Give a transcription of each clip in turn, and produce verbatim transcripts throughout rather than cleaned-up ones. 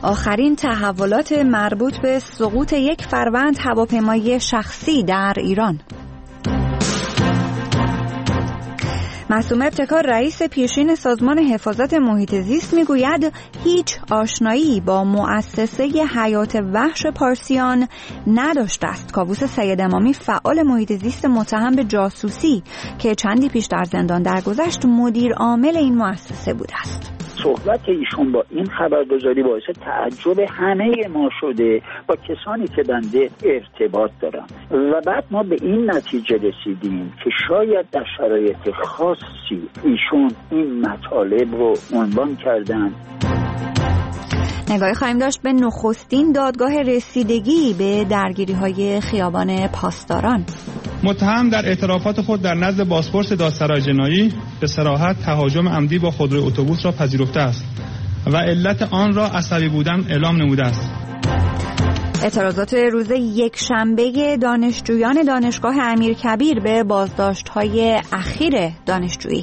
آخرین تحولات مربوط به سقوط یک فروند هواپیمایی شخصی در ایران. معصوم ابتکار رئیس پیشین سازمان حفاظت محیط زیست میگوید هیچ آشنایی با مؤسسه حیات وحش پارسیان نداشته است. کاووس سید امامی فعال محیط زیست متهم به جاسوسی که چندی پیش در زندان درگذشت مدیر عامل این مؤسسه بوده است. صحبت ایشون با این خبرگزاری باعث تعجب همه ما شده، با کسانی که بنده ارتباط دارم، و بعد ما به این نتیجه رسیدیم که شاید در شرایط خاصی ایشون این مطالب رو عنوان کردن. نگاهی خواهیم داشت به نخستین دادگاه رسیدگی به درگیری‌های خیابان پاسداران. متهم در اعترافات خود در نزد بازپرس دادسرای جنایی به صراحت تهاجم عمدی با خودروی اتوبوس را پذیرفته است و علت آن را عصبی بودن اعلام نموده است. اعتراضات روز یکشنبه دانشجویان دانشگاه امیرکبیر به بازداشت‌های اخیر دانشجویی.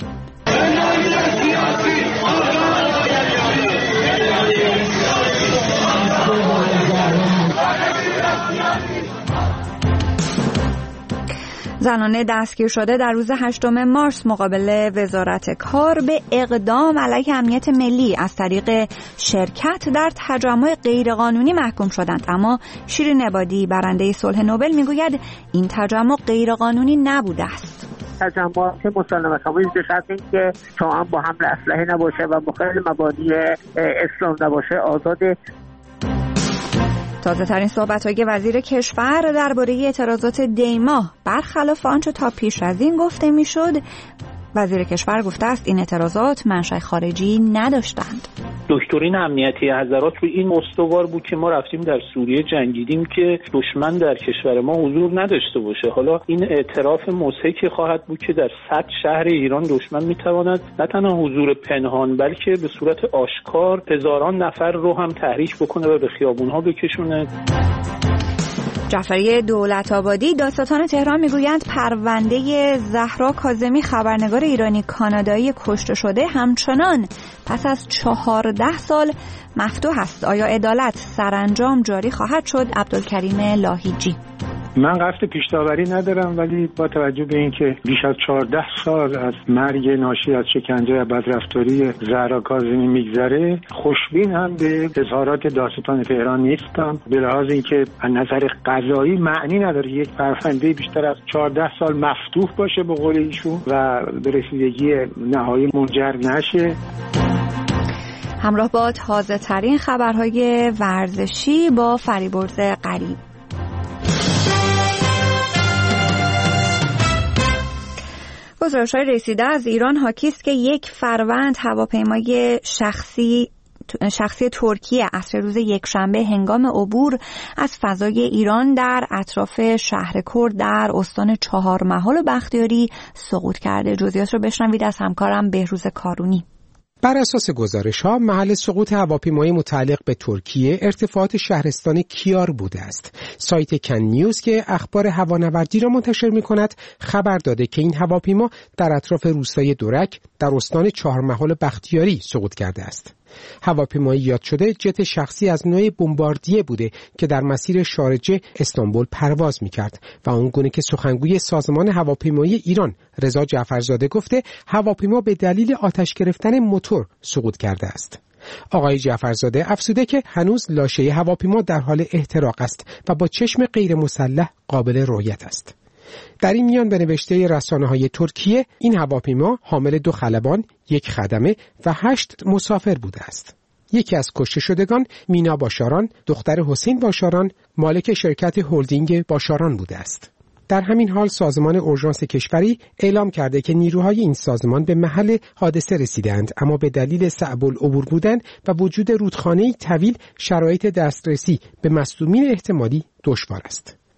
زنان دستگیر شده در روز هشتم مارس مقابل وزارت کار به اقدام علیه امنیت ملی از طریق شرکت در تجمع غیرقانونی محکوم شدند. اما شیرین عبادی برنده صلح نوبل میگوید این تجمع غیرقانونی نبوده است. تجمعات مسالمت آمیز به شرط اینکه شما با حمل اسلحه نباشه و مخالف مبادی اسلام نباشه آزاده. تازه ترین صحبت های وزیر کشور درباره اعتراضات دیما برخلاف آنچه تا پیش از این گفته میشد. وزیر کشور گفته است این اعتراضات منشأ خارجی نداشتند. دکترین امنیتی حضرات روی این استوار بود که ما رفتیم در سوریه جنگیدیم که دشمن در کشور ما حضور نداشته باشه. حالا این اعتراف مضحکی خواهد بود که در صد شهر ایران دشمن میتواند نه تنها حضور پنهان بلکه به صورت آشکار هزاران نفر رو هم تحریک بکنه و به خیابونها بکشونه. جعفری دولت‌آبادی دادستان تهران میگویند پرونده زهرا کاظمی خبرنگار ایرانی کانادایی کشته شده همچنان پس از چهارده سال مفتوح است. آیا عدالت سرانجام جاری خواهد شد؟ عبدالکریم لاهیجی: من قصد پیش‌داوری ندارم، ولی با توجه به اینکه بیش از چهارده سال از مرگ ناشی از شکنجه و بدرفتاری زهرا کاظمی میگذره، خوشبین هم به اظهارات دادستان تهران نیستم، به لحاظ اینکه از نظر قضایی معنی نداره یک پرونده بیشتر از چهارده سال مفتوح باشه به قول ایشون و به رسیدگی نهایی منجر نشه. همراه با تازه ترین خبرهای ورزشی با فریبرز غریب. گزارش‌های رسیده از ایران حاکی است که یک فروند هواپیمای شخصی شخصی ترکیه عصر روز یکشنبه هنگام عبور از فضای ایران در اطراف شهر کرد در استان چهارمحال و بختیاری سقوط کرده. جزئیات رو بشنوید از همکارم بهروز کارونی. بر اساس گزارش‌ها محل سقوط هواپیمای متعلق به ترکیه ارتفاعات شهرستان کیار بوده است. سایت کن نیوز که اخبار هوانوردی را منتشر می‌کند خبر داده که این هواپیما در اطراف روستای دورک در استان چهارمحال بختیاری سقوط کرده است. هواپیمای یاد شده جت شخصی از نوع بمباردیه بوده که در مسیر شارجه استانبول پرواز می‌کرد و آنگونه که سخنگوی سازمان هواپیمایی ایران رضا جعفرزاده گفته هواپیما به دلیل آتش گرفتن موتور سقوط کرده است. آقای جعفرزاده افزوده که هنوز لاشه هواپیما در حال احتراق است و با چشم غیر مسلح قابل رؤیت است. در این میان به نوشته رسانه‌های ترکیه این هواپیما حامل دو خلبان، یک خدمه و هشت مسافر بوده است. یکی از کشته شدگان مینا باشاران، دختر حسین باشاران، مالک شرکت هلدینگ باشاران بوده است. در همین حال سازمان اورژانس کشوری اعلام کرده که نیروهای این سازمان به محل حادثه رسیدند، اما به دلیل صعب العبور بودن و وجود رودخانه‌ای طویل شرایط دسترسی به مصدومین احتمالی دشوار است.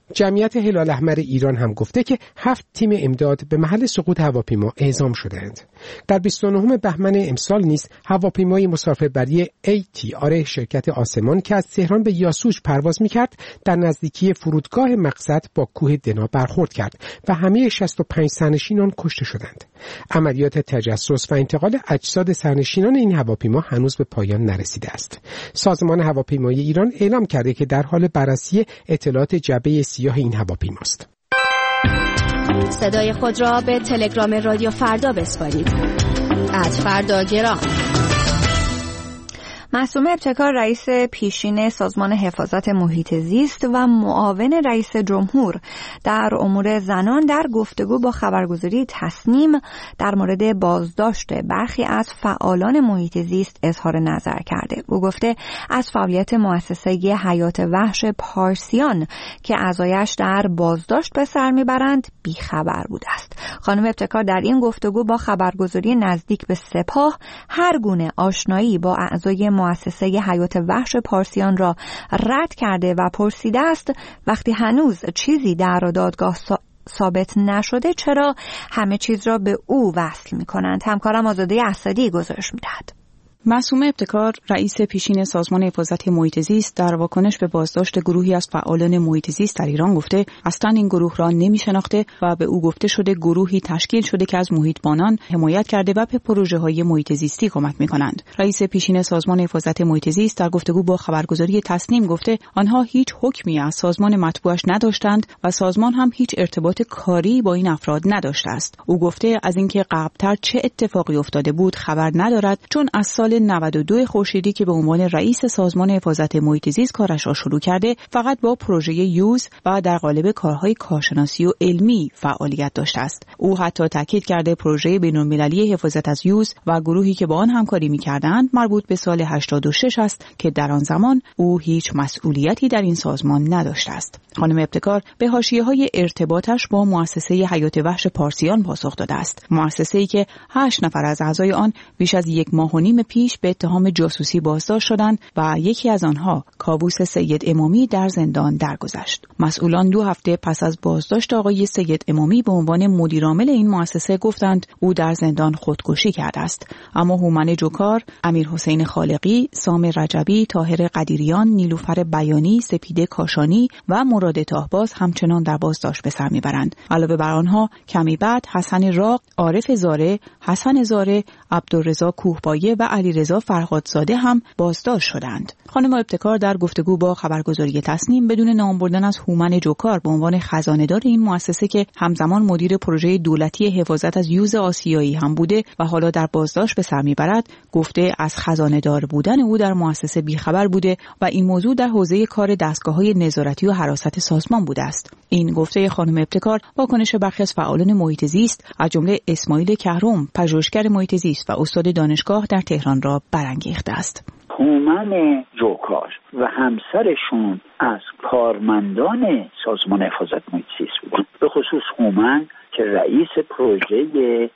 جمعیت هلال احمر ایران هم گفته که هفت تیم امداد به محل سقوط هواپیما اعزام شدند. در بیست و نهم بهمن امسال نیز هواپیمای مسافربری ای تی آر شرکت آسمان که از تهران به یاسوج پرواز می‌کرد در نزدیکی فرودگاه مقصد با کوه دنا برخورد کرد و همه شصت و پنج سرنشینان کشته شدند. عملیات تجسس و انتقال اجساد سرنشینان این هواپیما هنوز به پایان نرسیده است. سازمان هواپیمایی ایران اعلام کرده که در حال بررسی اطلاعات جعبه سیاه این هواپیماست. صدای خود را به تلگرام رادیو فردا بسپارید. ات فردا گرام. معصومه ابتکار رئیس پیشین سازمان حفاظت محیط زیست و معاون رئیس جمهور در امور زنان در گفتگو با خبرگزاری تصنیم در مورد بازداشت برخی از فعالان محیط زیست اظهار نظر کرده. او گفته از فعالیت مؤسسه حیات وحش پارسیان که اعضایش در بازداشت به سر میبرند بیخبر بوده است. خانم ابتکار در این گفتگو با خبرگزاری نزدیک به سپاه هر گونه آشنایی با اعضای مؤسسه حیات وحش پارسیان را رد کرده و پرسیده است وقتی هنوز چیزی در دادگاه ثابت نشده چرا همه چیز را به او وصل می کنند. همکارم آزاده اسدی گزارش می دهد. معصومه ابتکار رئیس پیشین سازمان حفاظت محیط زیست در واکنش به بازداشت گروهی از فعالان محیط زیست در ایران گفته اصلا این گروه را نمی‌شناخته و به او گفته شده گروهی تشکیل شده که از محیطبانان حمایت کرده و به پروژه‌های محیط زیستی کمک می‌کنند. رئیس پیشین سازمان حفاظت محیط زیست در گفتگو با خبرگزاری تصنیم گفته آنها هیچ حکمی از سازمان مطبوعش نداشتند و سازمان هم هیچ ارتباط کاری با این افراد نداشته است. او گفته از اینکه قبل‌تر چه اتفاقی افتاده بود خبر ندارد چون از سال نود و دو خورشیدی که به عنوان رئیس سازمان حفاظت محیط زیست کارش را شروع کرده فقط با پروژه یوز و در قالب کارهای کارشناسی و علمی فعالیت داشته است. او حتی تاکید کرده پروژه بین‌المللی حفاظت از یوز و گروهی که با آن همکاری می‌کردند مربوط به سال هشتاد و شش است که در آن زمان او هیچ مسئولیتی در این سازمان نداشته است. خانم ابتکار به حاشیه‌های ارتباطش با مؤسسه حیات وحش پارسیان پاسخ داده است. مؤسسه‌ای که هشت نفر از اعضای آن بیش از یک ماه و نیم پیش به اتهام جاسوسی بازداشت شدند و یکی از آنها کاووس سید امامی در زندان درگذشت. مسئولان دو هفته پس از بازداشت آقای سید امامی به عنوان مدیرعامل این مؤسسه گفتند او در زندان خودکشی کرده است. اما هومن جوکار، امیر حسین خالقی، سام رجبی، طاهر قدیریان، نیلوفر بیانی، سپیده کاشانی و مراد تاهباز همچنان در بازداشت به سر میبرند. علاوه بر آنها کمی بعد حسن راق، عارف زاره، حسن زاره، عبدالرضا کوهبایه و علیرضا فرهادزاده هم بازداشت شدند. خانم ابتکار در گفتگو با خبرگزاری تصنیم بدون نام بردن از هومن جوکار به عنوان خزانه‌دار این مؤسسه که همزمان مدیر پروژه دولتی حفاظت از یوز آسیایی هم بوده و حالا در بازداشت به سر میبرد گفته از خزانه‌دار بودن او در مؤسسه بیخبر بوده و این موضوع در حوزه کار دستگاه‌های نظارتی و حراست سازمان بوده است. این گفته خانم ابتکار واکنش برخی از فعالان محیط زیست از جمله اسماعیل کهرم، پژوهشگر محیط زیست و استاد دانشگاه در تهران را برانگیخته است. هومن جوکار و همسرشون از کارمندان سازمان حفاظت محیط زیست بودن، به خصوص هومن که رئیس پروژه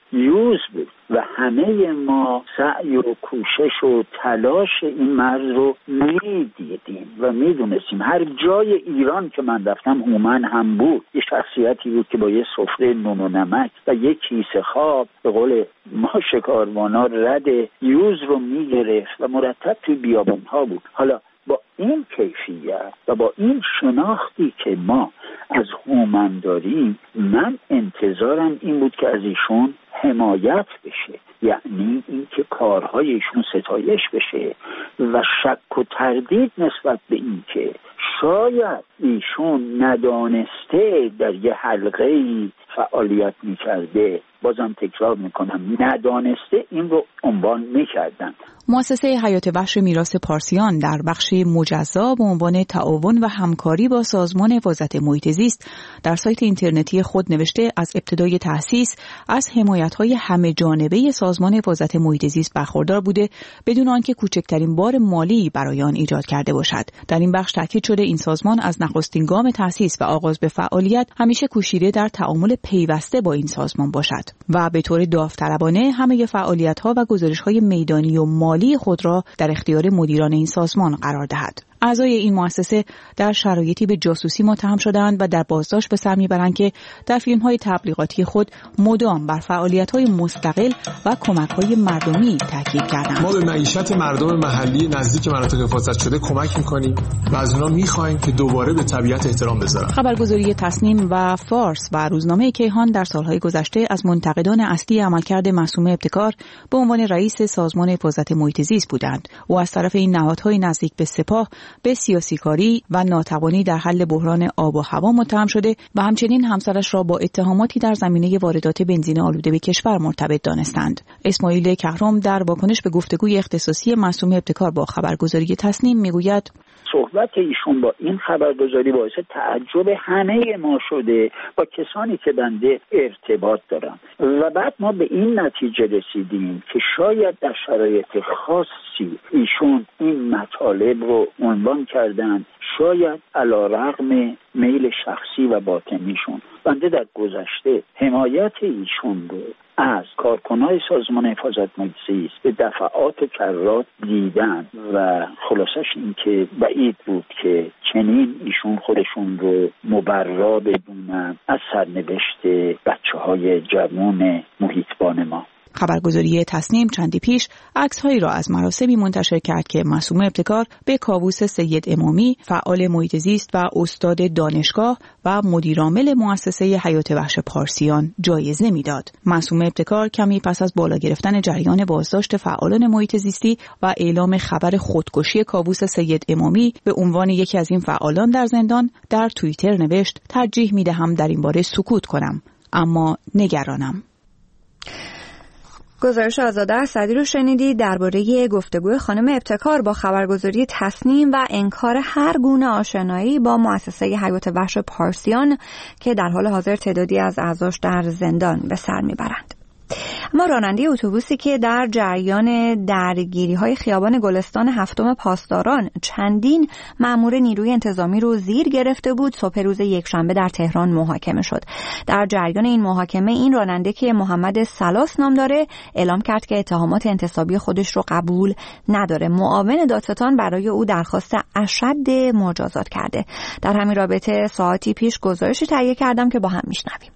یوز بود و همه ما سعی و کوشش و تلاش این مرز رو میدیدیم و میدونستیم. هر جای ایران که من رفتم هومن هم بود، یه شخصیتی بود که با یه سفره نون و نمک و یه کیسه خواب به قول ما شکاروانا رد یوز رو میگرفت و مرتب توی بیابان‌ها بود. حالا با این کیفیت و با این شناختی که ما از هومن داریم، من انتظارم این بود که از ایشون حمایت بشه، یعنی اینکه کارهای ایشون ستایش بشه و شک و تردید نسبت به این که شاید ایشون ندانسته در یه حلقه‌ای فعالیت می‌کرده، بازم تکرار میکنم ندانسته، این رو عنوان میکردن. مؤسسه حیات وحش میراث پارسیان در بخش مجزا به عنوان تعاون و همکاری با سازمان حفاظت محیط زیست در سایت اینترنتی خود نوشته از ابتدای تأسیس از حمایت‌های همه جانبه سازمان حفاظت محیط زیست برخوردار بوده بدون آنکه کوچکترین بار مالی برای آن ایجاد کرده باشد. در این بخش تاکید شده این سازمان از نخستین گام تأسیس و آغاز به فعالیت همیشه کوشیده در تعامل پیوسته با این سازمان باشد و به طور داوطلبانه همه فعالیت‌ها و گزارش‌های میدانی و مالی خود را در اختیار مدیران این سازمان قرار دهد. اعضای این مؤسسه در شرایطی به جاسوسی متهم شدند و در بازداشت به سر میبرند که در فیلم‌های تبلیغاتی خود مدام بر فعالیت‌های مستقل و کمک‌های مردمی تاکید کردند. ما به معیشت مردم محلی نزدیک مناطق حفاظت شده کمک می‌کنیم و از اونها می‌خوایم که دوباره به طبیعت احترام بذارن. خبرگزاری تصنیم و فارس و روزنامه کیهان در سالهای گذشته از منتقدان اصلی عملکرد معصومه ابتکار به عنوان رئیس سازمان حفاظت محیط زیست بودند. او از طرف این نهادهای نزدیک به سپاه به سیاسی‌کاری و ناتوانی در حل بحران آب و هوا متهم شده و همچنین همسرش را با اتهاماتی در زمینه واردات بنزین آلوده به کشور مرتبط دانستند. اسماعیل کهرم در واکنش به گفتگوی اختصاصی معصومه ابتکار با خبرگزاری تصنیم میگوید صحبت ایشون با این خبرگزاری باعث تعجب همه ما شده با کسانی که بنده ارتباط دارم و بعد ما به این نتیجه رسیدیم که شاید در شرایط خاصی ایشون این مطالب رو عنوان کردن، شاید علیرغم میل شخصی و باطنیشون. بنده در گذشته حمایت ایشون رو از کارکنای سازمان حفاظت محیط زیست به دفعات کرات دیدن و خلاصش این که بعید بود که چنین ایشون خودشون رو مبرا بدونن از سرنوشت بچه‌های جوان محیطبان ما. خبرگزاری تصنیم چندی پیش عکس‌هایی را از مراسمی منتشر کرد که معصومه ابتکار به کاووس سید امامی، فعال محیط زیست و استاد دانشگاه و مدیرعامل مؤسسه حیات وحش پارسیان جایزه میداد. معصومه ابتکار کمی پس از بالا گرفتن جریان بازداشت فعالان محیط زیستی و اعلام خبر خودکشی کاووس سید امامی به عنوان یکی از این فعالان در زندان در توییتر نوشت: ترجیح میدهم در این باره سکوت کنم، اما نگرانم. گزارش آزاده اسدی رو شنیدید درباره گفتگوی خانم ابتکار با خبرگزاری تصنیم و انکار هر گونه آشنایی با مؤسسه حیات وحش پارسیان که در حال حاضر تعدادی از اعضاش در زندان به سر میبرند. اما راننده اتوبوسی که در جریان درگیری‌های خیابان گلستان هفتم پاسداران چندین مأمور نیروی انتظامی رو زیر گرفته بود، صبح روز یکشنبه در تهران محاکمه شد. در جریان این محاکمه این راننده که محمد سلاس نام داره اعلام کرد که اتهامات انتصابی خودش رو قبول نداره. معاون دادستان برای او درخواست اشد مجازات کرده. در همین رابطه ساعتی پیش گزارشی تهیه کردم که با هم میشنویم.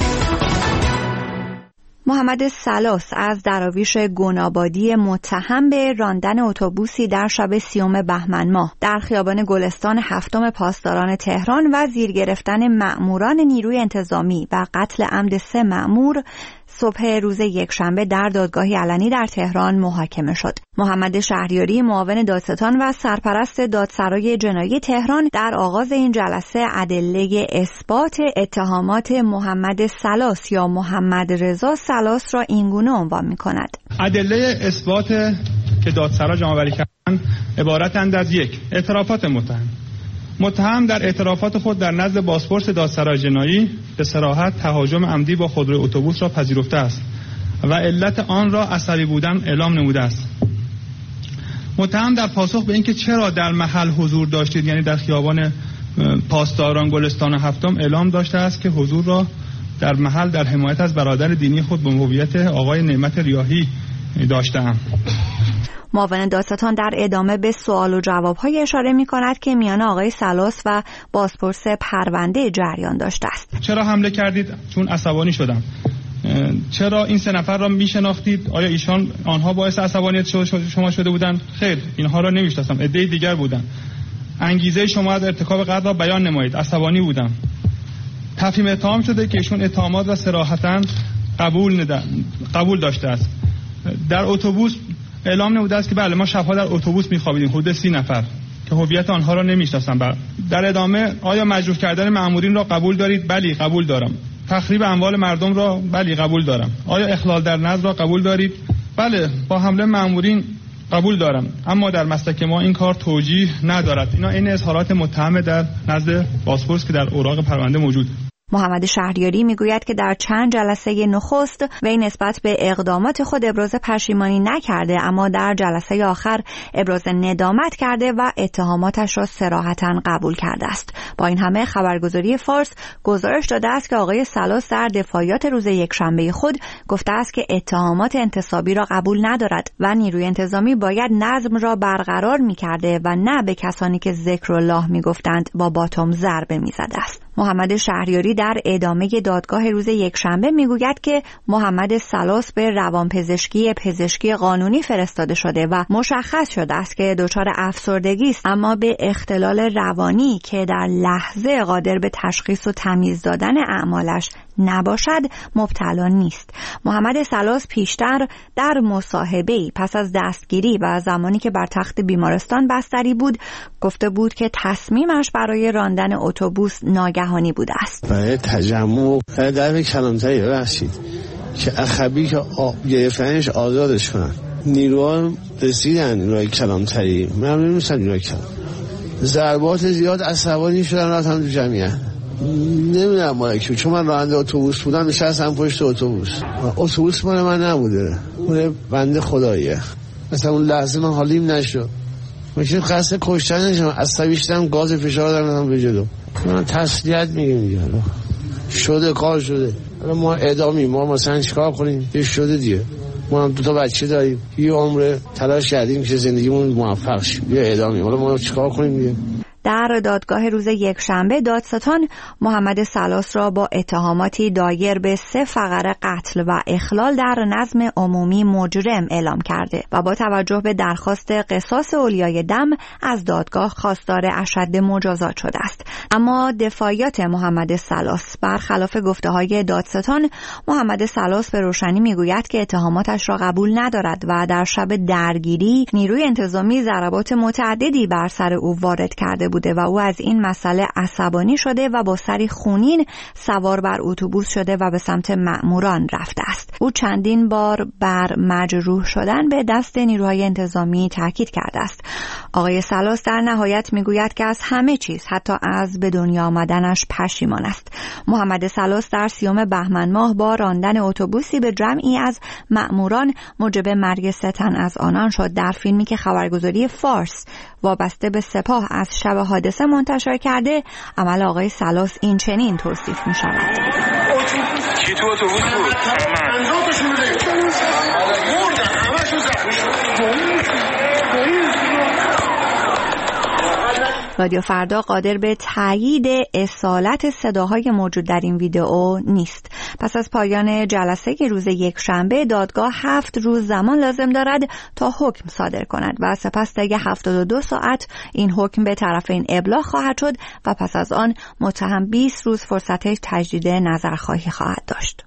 محمد سلاس از دراویش گنابادی متهم به راندن اتوبوسی در شب سیوم بهمن ماه در خیابان گلستان هفتم پاسداران تهران و زیر گرفتن مأموران نیروی انتظامی و قتل عمد سه مأمور صبح روز یکشنبه در دادگاهی علنی در تهران محاکمه شد. محمد شهریاری معاون دادستان و سرپرست دادسرای جنایی تهران در آغاز این جلسه ادله اثبات اتهامات محمد سلاس یا محمد رضا سلاس را اینگونه عنوان می‌کند. ادله اثبات که دادسرا جمع‌آوری کردند عبارتند از یک: اعترافات متهم متهم در اعترافات خود در نزد بازپرس دادسرای جنایی به صراحت تهاجم عمدی با خودروی اتوبوس را پذیرفته است و علت آن را عصبی بودن اعلام نموده است. متهم در پاسخ به اینکه چرا در محل حضور داشتید، یعنی در خیابان پاسداران گلستان هفتم، اعلام داشته است که حضور را در محل در حمایت از برادر دینی خود به هویت آقای نعمت ریاحی داشته‌ام. معاون دادستان در ادامه به سوال و جواب‌های اشاره می‌کند که میان آقای سلاس و بازپرس پرونده جریان داشته است. چرا حمله کردید؟ چون عصبانی شدم. چرا این سه نفر را میشناختید؟ آیا ایشان آنها باعث عصبانیت شما شده بودند؟ خیر، اینها را نمیشناسم، عده دیگر بودند. انگیزه شما از ارتکاب قتل را بیان نمایید. عصبانی بودم. تفهیم اتهام شده که ایشون اتهامات را صراحتاً قبول ندن. قبول داشته است. در اتوبوس اعلام نموده است که بله ما شبها در اتوبوس میخوابیدیم، حدود سی نفر که هویت آنها را نمیشناسم. در ادامه آیا مجروح کردن مأمورین را قبول دارید؟ بله قبول دارم. تخریب اموال مردم را بله قبول دارم. آیا اخلال در نظم را قبول دارید؟ بله با حمله مأمورین قبول دارم، اما در مسلک ما این کار توجیه ندارد. اینا این اظهارات متهم در نزد بازپرس که در اوراق پرونده موجود. محمد شهریاری میگوید که در چند جلسه نخست وی نسبت به اقدامات خود ابراز پشیمانی نکرده، اما در جلسه آخر ابراز ندامت کرده و اتهاماتش را صراحتاً قبول کرده است. با این همه خبرگزاری فارس گزارش داده است که آقای سلاس در دفاعیات روز یکشنبه خود گفته است که اتهامات انتصابی را قبول ندارد و نیروی انتظامی باید نظم را برقرار می‌کرده و نه به کسانی که ذکر الله می‌گفتند با باتم ضربه می‌زده است. محمد شهریاری در ادامه دادگاه روز یکشنبه میگوید که محمد سلاس به روانپزشکی پزشکی قانونی فرستاده شده و مشخص شده است که دچار افسردگی است، اما به اختلال روانی که در لحظه قادر به تشخیص و تمیز دادن اعمالش نباشد مبتلا نیست. محمد سلاس پیشتر در مصاحبه‌ای پس از دستگیری و زمانی که بر تخت بیمارستان بستری بود گفته بود که تصمیمش برای راندن اتوبوس ناگهانی بوده است. برای تجمع در کلانتری ببخشید که اخبی که گرفتنش آزادش کنن، نیروها رسیدن نیروهای کلانتری، من نمی‌دونستم نیروهای کلان ضربات زیاد عصبانی شدن رفتن تو جمعیت. نمیدونم مالکی، چون من راننده اتوبوس بودم نشستم پشت اتوبوس، اتوبوس مال من نبوده، اون بنده خداییه. مثلا اون لحظه من حالیم نشد، میشه قصد کشتن نشم، عصبی شدم، گاز فشار دادم به جلو. من تسلیت میگم دیگه، شده کار شده، حالا ما اعدامی، ما مثلا چیکار کنیم؟ یه شده دیگه، ما هم دو تا بچه داریم، یه عمر تلاش کردیم که زندگیمون موفق شه، یه اعدامی، حالا ما چیکار کنیم دیگه؟ در دادگاه روز یکشنبه دادستان محمد سلاس را با اتهاماتی دایر به سه فقره قتل و اخلال در نظم عمومی مجرم اعلام کرده و با توجه به درخواست قصاص اولیای دم از دادگاه خواستار اشد مجازات شده است. اما دفاعیات محمد سلاس برخلاف گفته‌های دادستان، محمد سلاس به روشنی میگوید که اتهاماتش را قبول ندارد و در شب درگیری نیروی انتظامی ضربات متعددی بر سر او وارد کرده بوده و او از این مسئله عصبانی شده و با سری خونین سوار بر اتوبوس شده و به سمت مأموران رفته است. او چندین بار بر مجروح شدن به دست نیروهای انتظامی تاکید کرده است. آقای سلاس در نهایت میگوید که از همه چیز، حتی از به دنیا آمدنش پشیمان است. محمد سلاس در سیوم بهمن ماه با راندن اتوبوسی به جمعی از مأموران موجب مرگ سه تن از آنان شد. در فیلمی که خبرگزاری فارس وابسته به سپاه از شب حادثه منتشر کرده، عمل آقای سلاس این چنین توصیف می شود. کی تو اتوبوس بود؟ رادیو فردا قادر به تایید اصالت صداهای موجود در این ویدئو نیست. پس از پایان جلسه روز یکشنبه دادگاه هفت روز زمان لازم دارد تا حکم صادر کند و سپس طی هفتاد و دو ساعت این حکم به طرفین ابلاغ خواهد شد و پس از آن متهم بیست روز فرصت تجدید نظرخواهی خواهد داشت.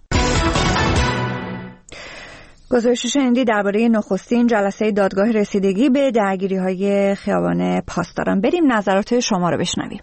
گزارش شنیدی درباره نخستین جلسه دادگاه رسیدگی به درگیری‌های خیابان پاسداران. بریم نظرات شما رو بشنویم.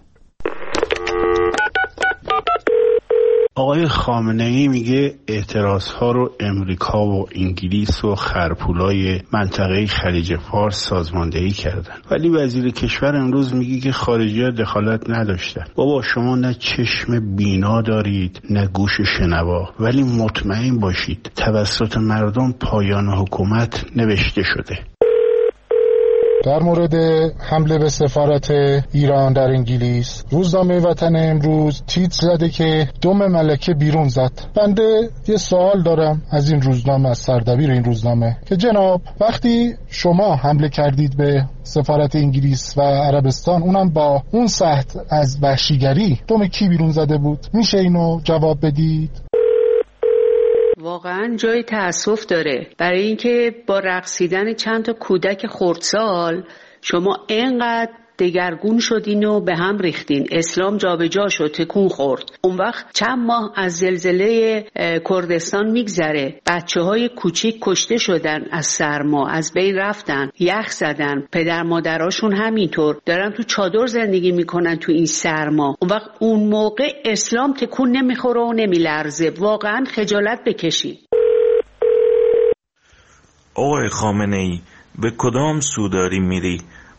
آقای خامنه‌ای میگه اعتراضها رو امریکا و انگلیس و خرپولای منطقه خلیج فارس سازماندهی کردن، ولی وزیر کشور امروز میگه که خارجی‌ها دخالت نداشتن. بابا شما نه چشم بینا دارید نه گوش شنوا، ولی مطمئن باشید توسط مردم پایان حکومت نوشته شده. در مورد حمله به سفارت ایران در انگلیس، روزنامه وطن امروز تیتر زده که دم ملکه بیرون زد. بنده یه سوال دارم از این روزنامه، از سردبیر این روزنامه، که جناب وقتی شما حمله کردید به سفارت انگلیس و عربستان، اونم با اون سطح از وحشیگری، دم کی بیرون زده بود؟ میشه اینو جواب بدید؟ واقعا جای تأسف داره برای اینکه با رقصیدن چند تا کودک خردسال شما اینقدر دگرگون شدین و به هم ریختین. اسلام جابجا شد، تکون خورد. اون وقت چند ماه از زلزله کردستان میگذره، بچه های کوچیک کشته شدن از سرما، از بین رفتن، یخ زدن، پدر مادراشون همینطور دارن تو چادر زندگی میکنن تو این سرما. اون وقت اون موقع اسلام تکون نمیخوره و نمیلرزه. واقعا خجالت بکشین. آقای خامنه‌ای به کدام سو داری میری؟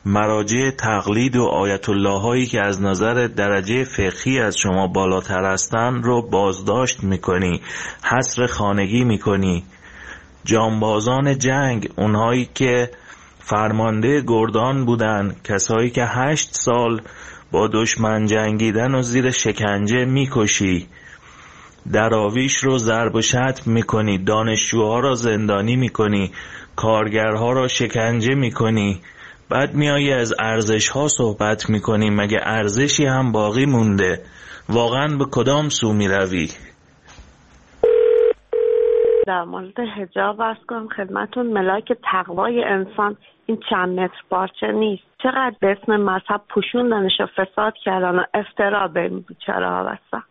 مراجع تقلید و آیت الله هایی که از نظر درجه فقهی از شما بالاتر هستند رو بازداشت میکنی، حصر خانگی میکنی. جانبازان جنگ، اونهایی که فرمانده گردان بودن، کسایی که هشت سال با دشمن جنگیدن و زیر شکنجه میکشی. دراویش رو ضرب و شتم میکنی، دانشجوها را زندانی میکنی، کارگرها را شکنجه میکنی. بعد میایی از ارزش ها صحبت میکنی. مگه ارزشی هم باقی مونده؟ واقعا به کدام سو میروی؟ در مورد حجاب عرض کنم خدمتون، ملاک تقوای انسان این چند متر پارچه نیست. چقدر به اسم مذهب پوشوندنش و فساد کردن و افترا به این بیچاره ها بستن.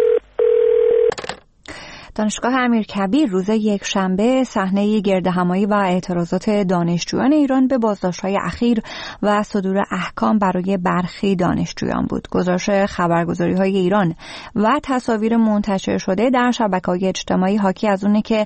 دانشگاه امیرکبیر روز یک شنبه صحنه گردهمایی و اعتراضات دانشجویان ایران به بازداشت‌های اخیر و صدور احکام برای برخی دانشجویان بود. گزارش خبرگزاری‌های ایران و تصاویر منتشر شده در شبکه‌های اجتماعی حاکی از اونه که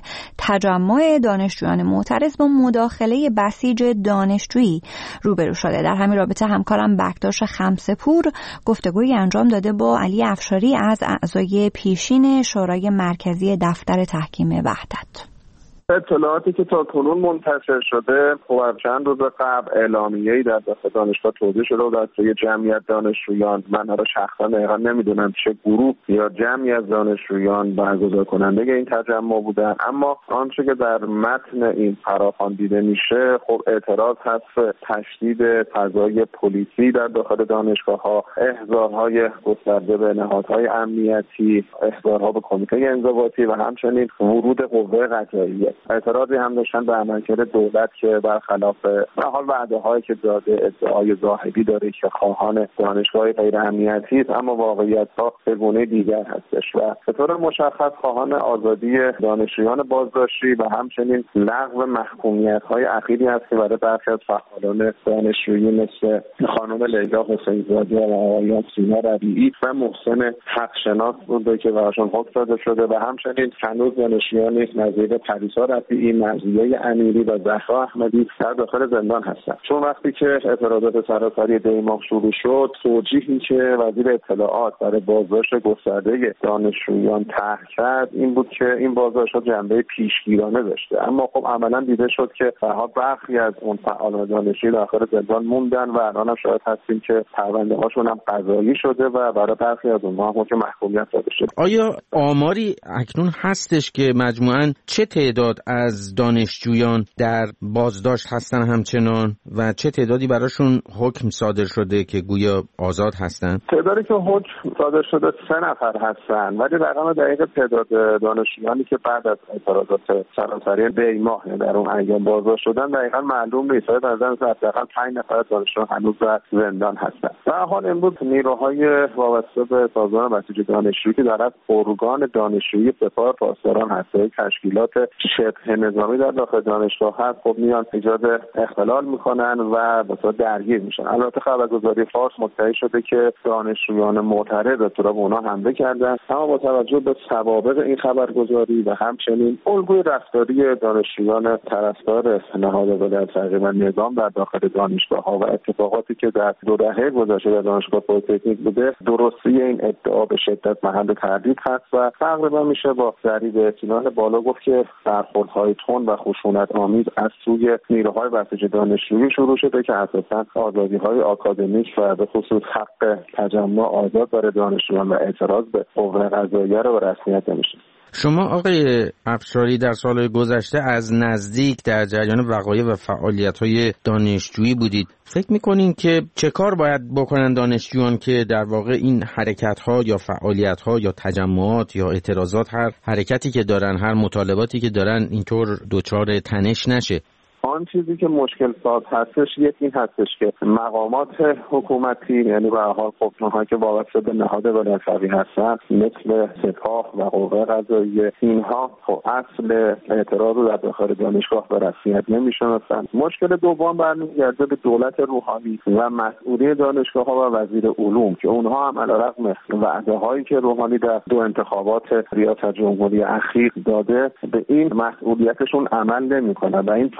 تجمع دانشجویان معترض با مداخله بسیج دانشجویی روبرو شده. در همین رابطه همکارم بکداش خمسه‌پور گفتگویی انجام داده با علی افشاری از اعضای پیشین شورای مرکزی دفتر تحکیم وحدت. اطلاعاتی که تا کنون منتشر شده، خب چند روز قبل اعلامیه‌ای در داخل دانشگاه توزیع شده و در سوی جمعیت دانشجویان، من را شخصا دقیقا نمیدونم چه گروه یا جمعی از دانشجویان برگزار کننده این تجمع بودن، اما آنچه که در متن این فراخوان دیده میشه، خب اعتراض هست تشدید فضای پلیسی در داخل دانشگاه‌ها، احضارهای گسترده به نهادهای امنیتی، احضارها به کمیته انضباطی و همچنین ورود قوه قضاییه. اعتراضی هم داشتن به عملکرد دولت که برخلاف به حال وعده‌هایی که داده، ادعای زاهدی داره که خواهان دانشگاه غیر امنیتی است، اما واقعیت‌ها به گونه دیگر هستش و به طور مشخص خواهان آزادی دانشجویان بازداشتی و همچنین لغو محکومیت‌های اخیری است که برای برخی از فعالان دانشجویی مثل خانم لیلا حسین‌زاده و آقایان سینا ربیعی و محسن حقشناس بوده که براشون حکم داده شده و همچنین هنوز دانشجویانی نظیر پریسا رفیعی، مرضیه امیری و زهرا احمدی در داخل زندان هستند. چون وقتی که اعتراضات سراسری دیماه شروع شد، توجیهی که وزیر اطلاعات برای بازداشت گسترده دانشجویان طرح کرد این بود که این بازداشت‌ها جنبه پیشگیرانه داشته، اما خب عملاً دیده شد که فقط برخی از اون فعالان دانشجویی داخل زندان موندن و الان هم شاهد هستیم که پرونده‌هاشون هم قضایی شده و برای برخی از اونها هم که محکومیت داده شده. آیا آماری اکنون هستش که مجموعاً چه تعداد از دانشجویان در بازداشت هستن همچنان و چه تعدادی براشون حکم صادر شده که گویا آزاد هستن؟ تعدادی که حکم صادر شده سه نفر هستن، ولی رقم دقیق تعداد دانشجویانی که بعد از اعتراضات سراسری دی ماه در اون ایام بازداشت شدن دقیقاً معلوم نیست. از نظر حداقل پنج نفر دانشجو هنوز در زندان هستن. در حال امروز نیروهای وابسته به سازمان بسیج دانشجویی که در از ارگان دانشجویی سپاه پاسداران هسته تشکیلات شبه نظامی در داخل دانشگاه هست، خب میان ایجاد اختلال میکنن و به طور درگیر میشن. البته خبرگزاری فارس مدعی شده که دانشجویان معترض به طور اونا حمله کردن، اما با توجه به سوابق این خبرگزاری و همچنین الگوی رفتاری دانشجویان طرفدار نهاد ولایت فقیه و نظام در داخل دانشگاه ها و اتفاقاتی که در دو دهه گذشته در دانشگاه پلیتکنیک بوده، درستی این ادعا به شدت محل تردید هست و تقریبا میشه با ضریب اطمینان بالا گفت که برخوردهای تند و خشونت آمیز از سوی نیروهای بسیج دانشجویی شروع شده که اساساً آزادی‌های آکادمیک و به خصوص حق تجمع آزاد برای دانشجویان و اعتراض به قوه قضاییه رو به رسمیت نمیشه. شما آقای افشاری در سالهای گذشته از نزدیک در جریان وقایع و فعالیت‌های دانشجویی بودید. فکر می‌کنین که چه کار باید بکنن دانشجویان که در واقع این حرکت‌ها یا فعالیت‌ها یا تجمعات یا اعتراضات، هر حرکتی که دارن، هر مطالباتی که دارن اینطور دچار تنش نشه؟ آن چیزی که مشکل ساز هستش یک این هستش که مقامات حکومتی، یعنی به هر حال خب اونها که وابسته به نهاد ولایت فقیه هستن مثل سپاه و قوه قضاییه، اینها خب اصل اعتراض رو در داخل دانشگاه به رسمیت نمیشناسن. مشکل دوم برمیگرده به دولت روحانی و مسئولی دانشگاه ها و وزیر علوم که اونها هم علیرغم وعده هایی که روحانی در دو انتخابات ریاست جمهوری اخیر داده به این مسئولیتشون عمل نمیکنن و این فضای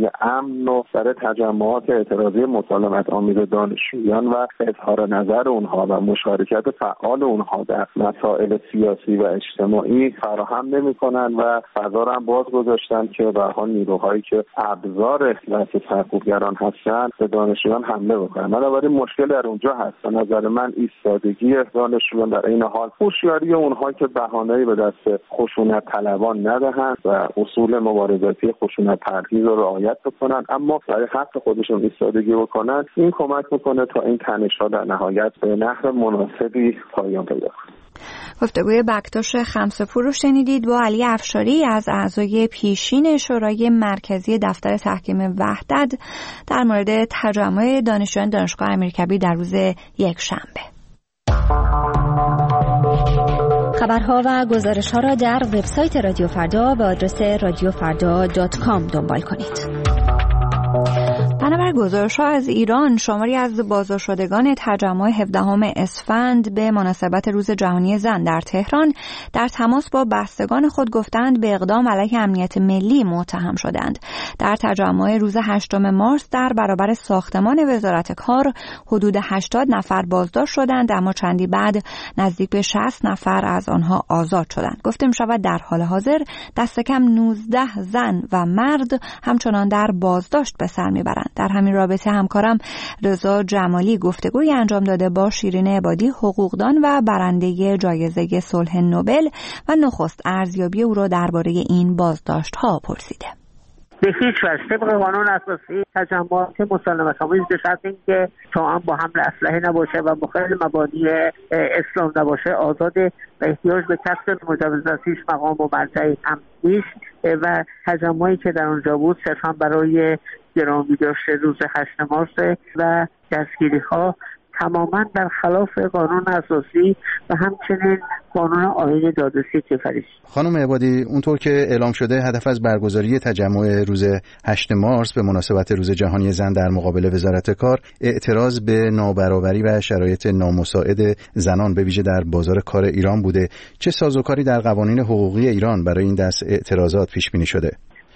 امن و سر تجمعات اعتراضی مسالمت آمیز دانشجویان و اظهار نظر اونها و مشارکت فعال اونها در مسائل سیاسی و اجتماعی فراهم نمی‌کنن و فضا را هم باز گذاشتن که به حال نیروهایی که ابزار دست سرکوبگران هستن به دانشجویان حمله بکنن. بنابراین مشکل در اونجا هست. به نظر من ایستادگی دانشجویان در این حال، هوشیاری اونها که بهانه‌ای به دست خشونت طلبان ندهند و اصول مبارزاتی خشونت پرهیز رو رعایت بکنن، اما برای حق خودشون ایستادگی بکنن، این کمک میکنه تا این تنش‌ها در نهایت به نحو مناسبی پایان پیدا کنه. گفتگوی بکتاش خمسه‌پور رو شنیدید با علی افشاری از اعضای پیشین شورای مرکزی دفتر تحکیم وحدت در مورد تجمع دانشجویان دانشگاه امیرکبیر در روز یکشنبه. خبرها و گزارش‌ها را در وبسایت رادیو فردا با آدرس رادیو فردا دات کام دنبال کنید. بنابر گزارش‌ها از ایران، شماری از بازداشت‌شدگان تجمع هفدهم اسفند به مناسبت روز جهانی زن در تهران در تماس با بستگان خود گفتند به اقدام علیه امنیت ملی متهم شدند. در تجمع روز هشتم مارس در برابر ساختمان وزارت کار حدود هشتاد نفر بازداشت شدند، اما چندی بعد نزدیک به شصت نفر از آنها آزاد شدند. گفته می‌شود در حال حاضر دست کم نوزده زن و مرد همچنان در بازداشت به سر می‌برند. در همین رابطه همکارم رضا جمالی گفتگوی انجام داده با شیرین عبادی، حقوقدان و برنده جایزه صلح نوبل، و نخست ارزیابی او را درباره این بازداشت‌ها پرسیده. به هیچ وجه طبق قانون اساسی تجمعات مسالمت آمیز به شرط اینکه توأم با حمل اسلحه نباشه و مخالف مبادی اسلام نباشه آزاده و احتیاج به کسب مجوز هیچ مقام و مرجعی هم نیست و تجمعی که در اونجا بود صرفا برای گرامی داشته روز هشتم مارس و دستگیری ها تماما در خلاف قانون اساسی و همچنین قانون آیین دادرسی کیفری. خانم عبادی، اونطور که اعلام شده هدف از برگزاری تجمع روز هشتم مارس به مناسبت روز جهانی زن در مقابل وزارت کار اعتراض به نابرابری و شرایط نامساعد زنان به ویژه در بازار کار ایران بوده. چه سازوکاری در قوانین حقوقی ایران برای این دست اعتراضات پیش بینی شده؟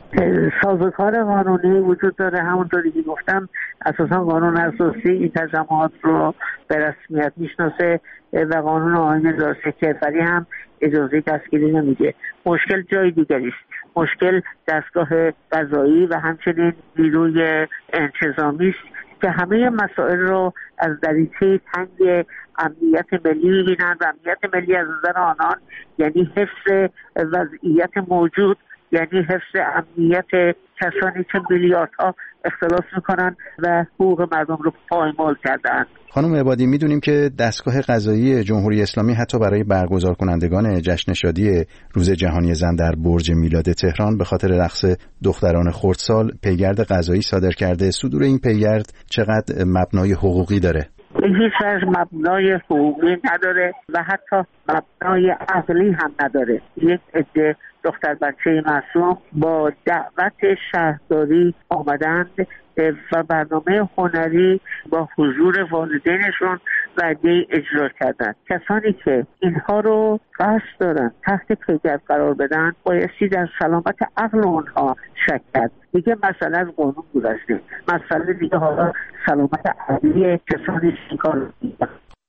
سازوکار قانونی وجود داره. همونطوری که گفتم اساسا قانون اساسی این تجمعات رو به رسمیت میشناسه و قانون آیین دادرسی کیفری هم اجازه دستگیری نمیده. مشکل جای دیگری است. مشکل دستگاه قضایی و همچنین نیروی انتظامی است که همه مسائل رو از دریچه تنگ امنیت ملی میبینن و امنیت ملی از نظر آنان یعنی حفظ وضعیت موجود، یعنی حفظ امنیت کسانی که میلیاردها اختلاس میکنن و حقوق مردم رو پایمال کردن. خانم عبادی، میدونیم که دستگاه قضایی جمهوری اسلامی حتی برای برگزار کنندگان جشن شادی روز جهانی زن در برج میلاد تهران به خاطر رقص دختران خردسال پیگرد قضایی صادر کرده. صدور این پیگرد چقدر مبنای حقوقی داره؟ هیچ وجه مبنای حقوقی نداره و حتی مبنای عقلی هم نداره. یک عده دختر بچه معصوم با دعوت شهرداری آمدند و برنامه هنری با حضور والدینشون وعده اجرا کردند. کسانی که اینها رو قصد دارن تحت پیگرد قرار بدن بایستی در سلامت عقل اونها شک کرد. دیگه مسئله از قانون گذشته، مسئله دیگه حالا سلامت عقلی کسانی که کار میکنن.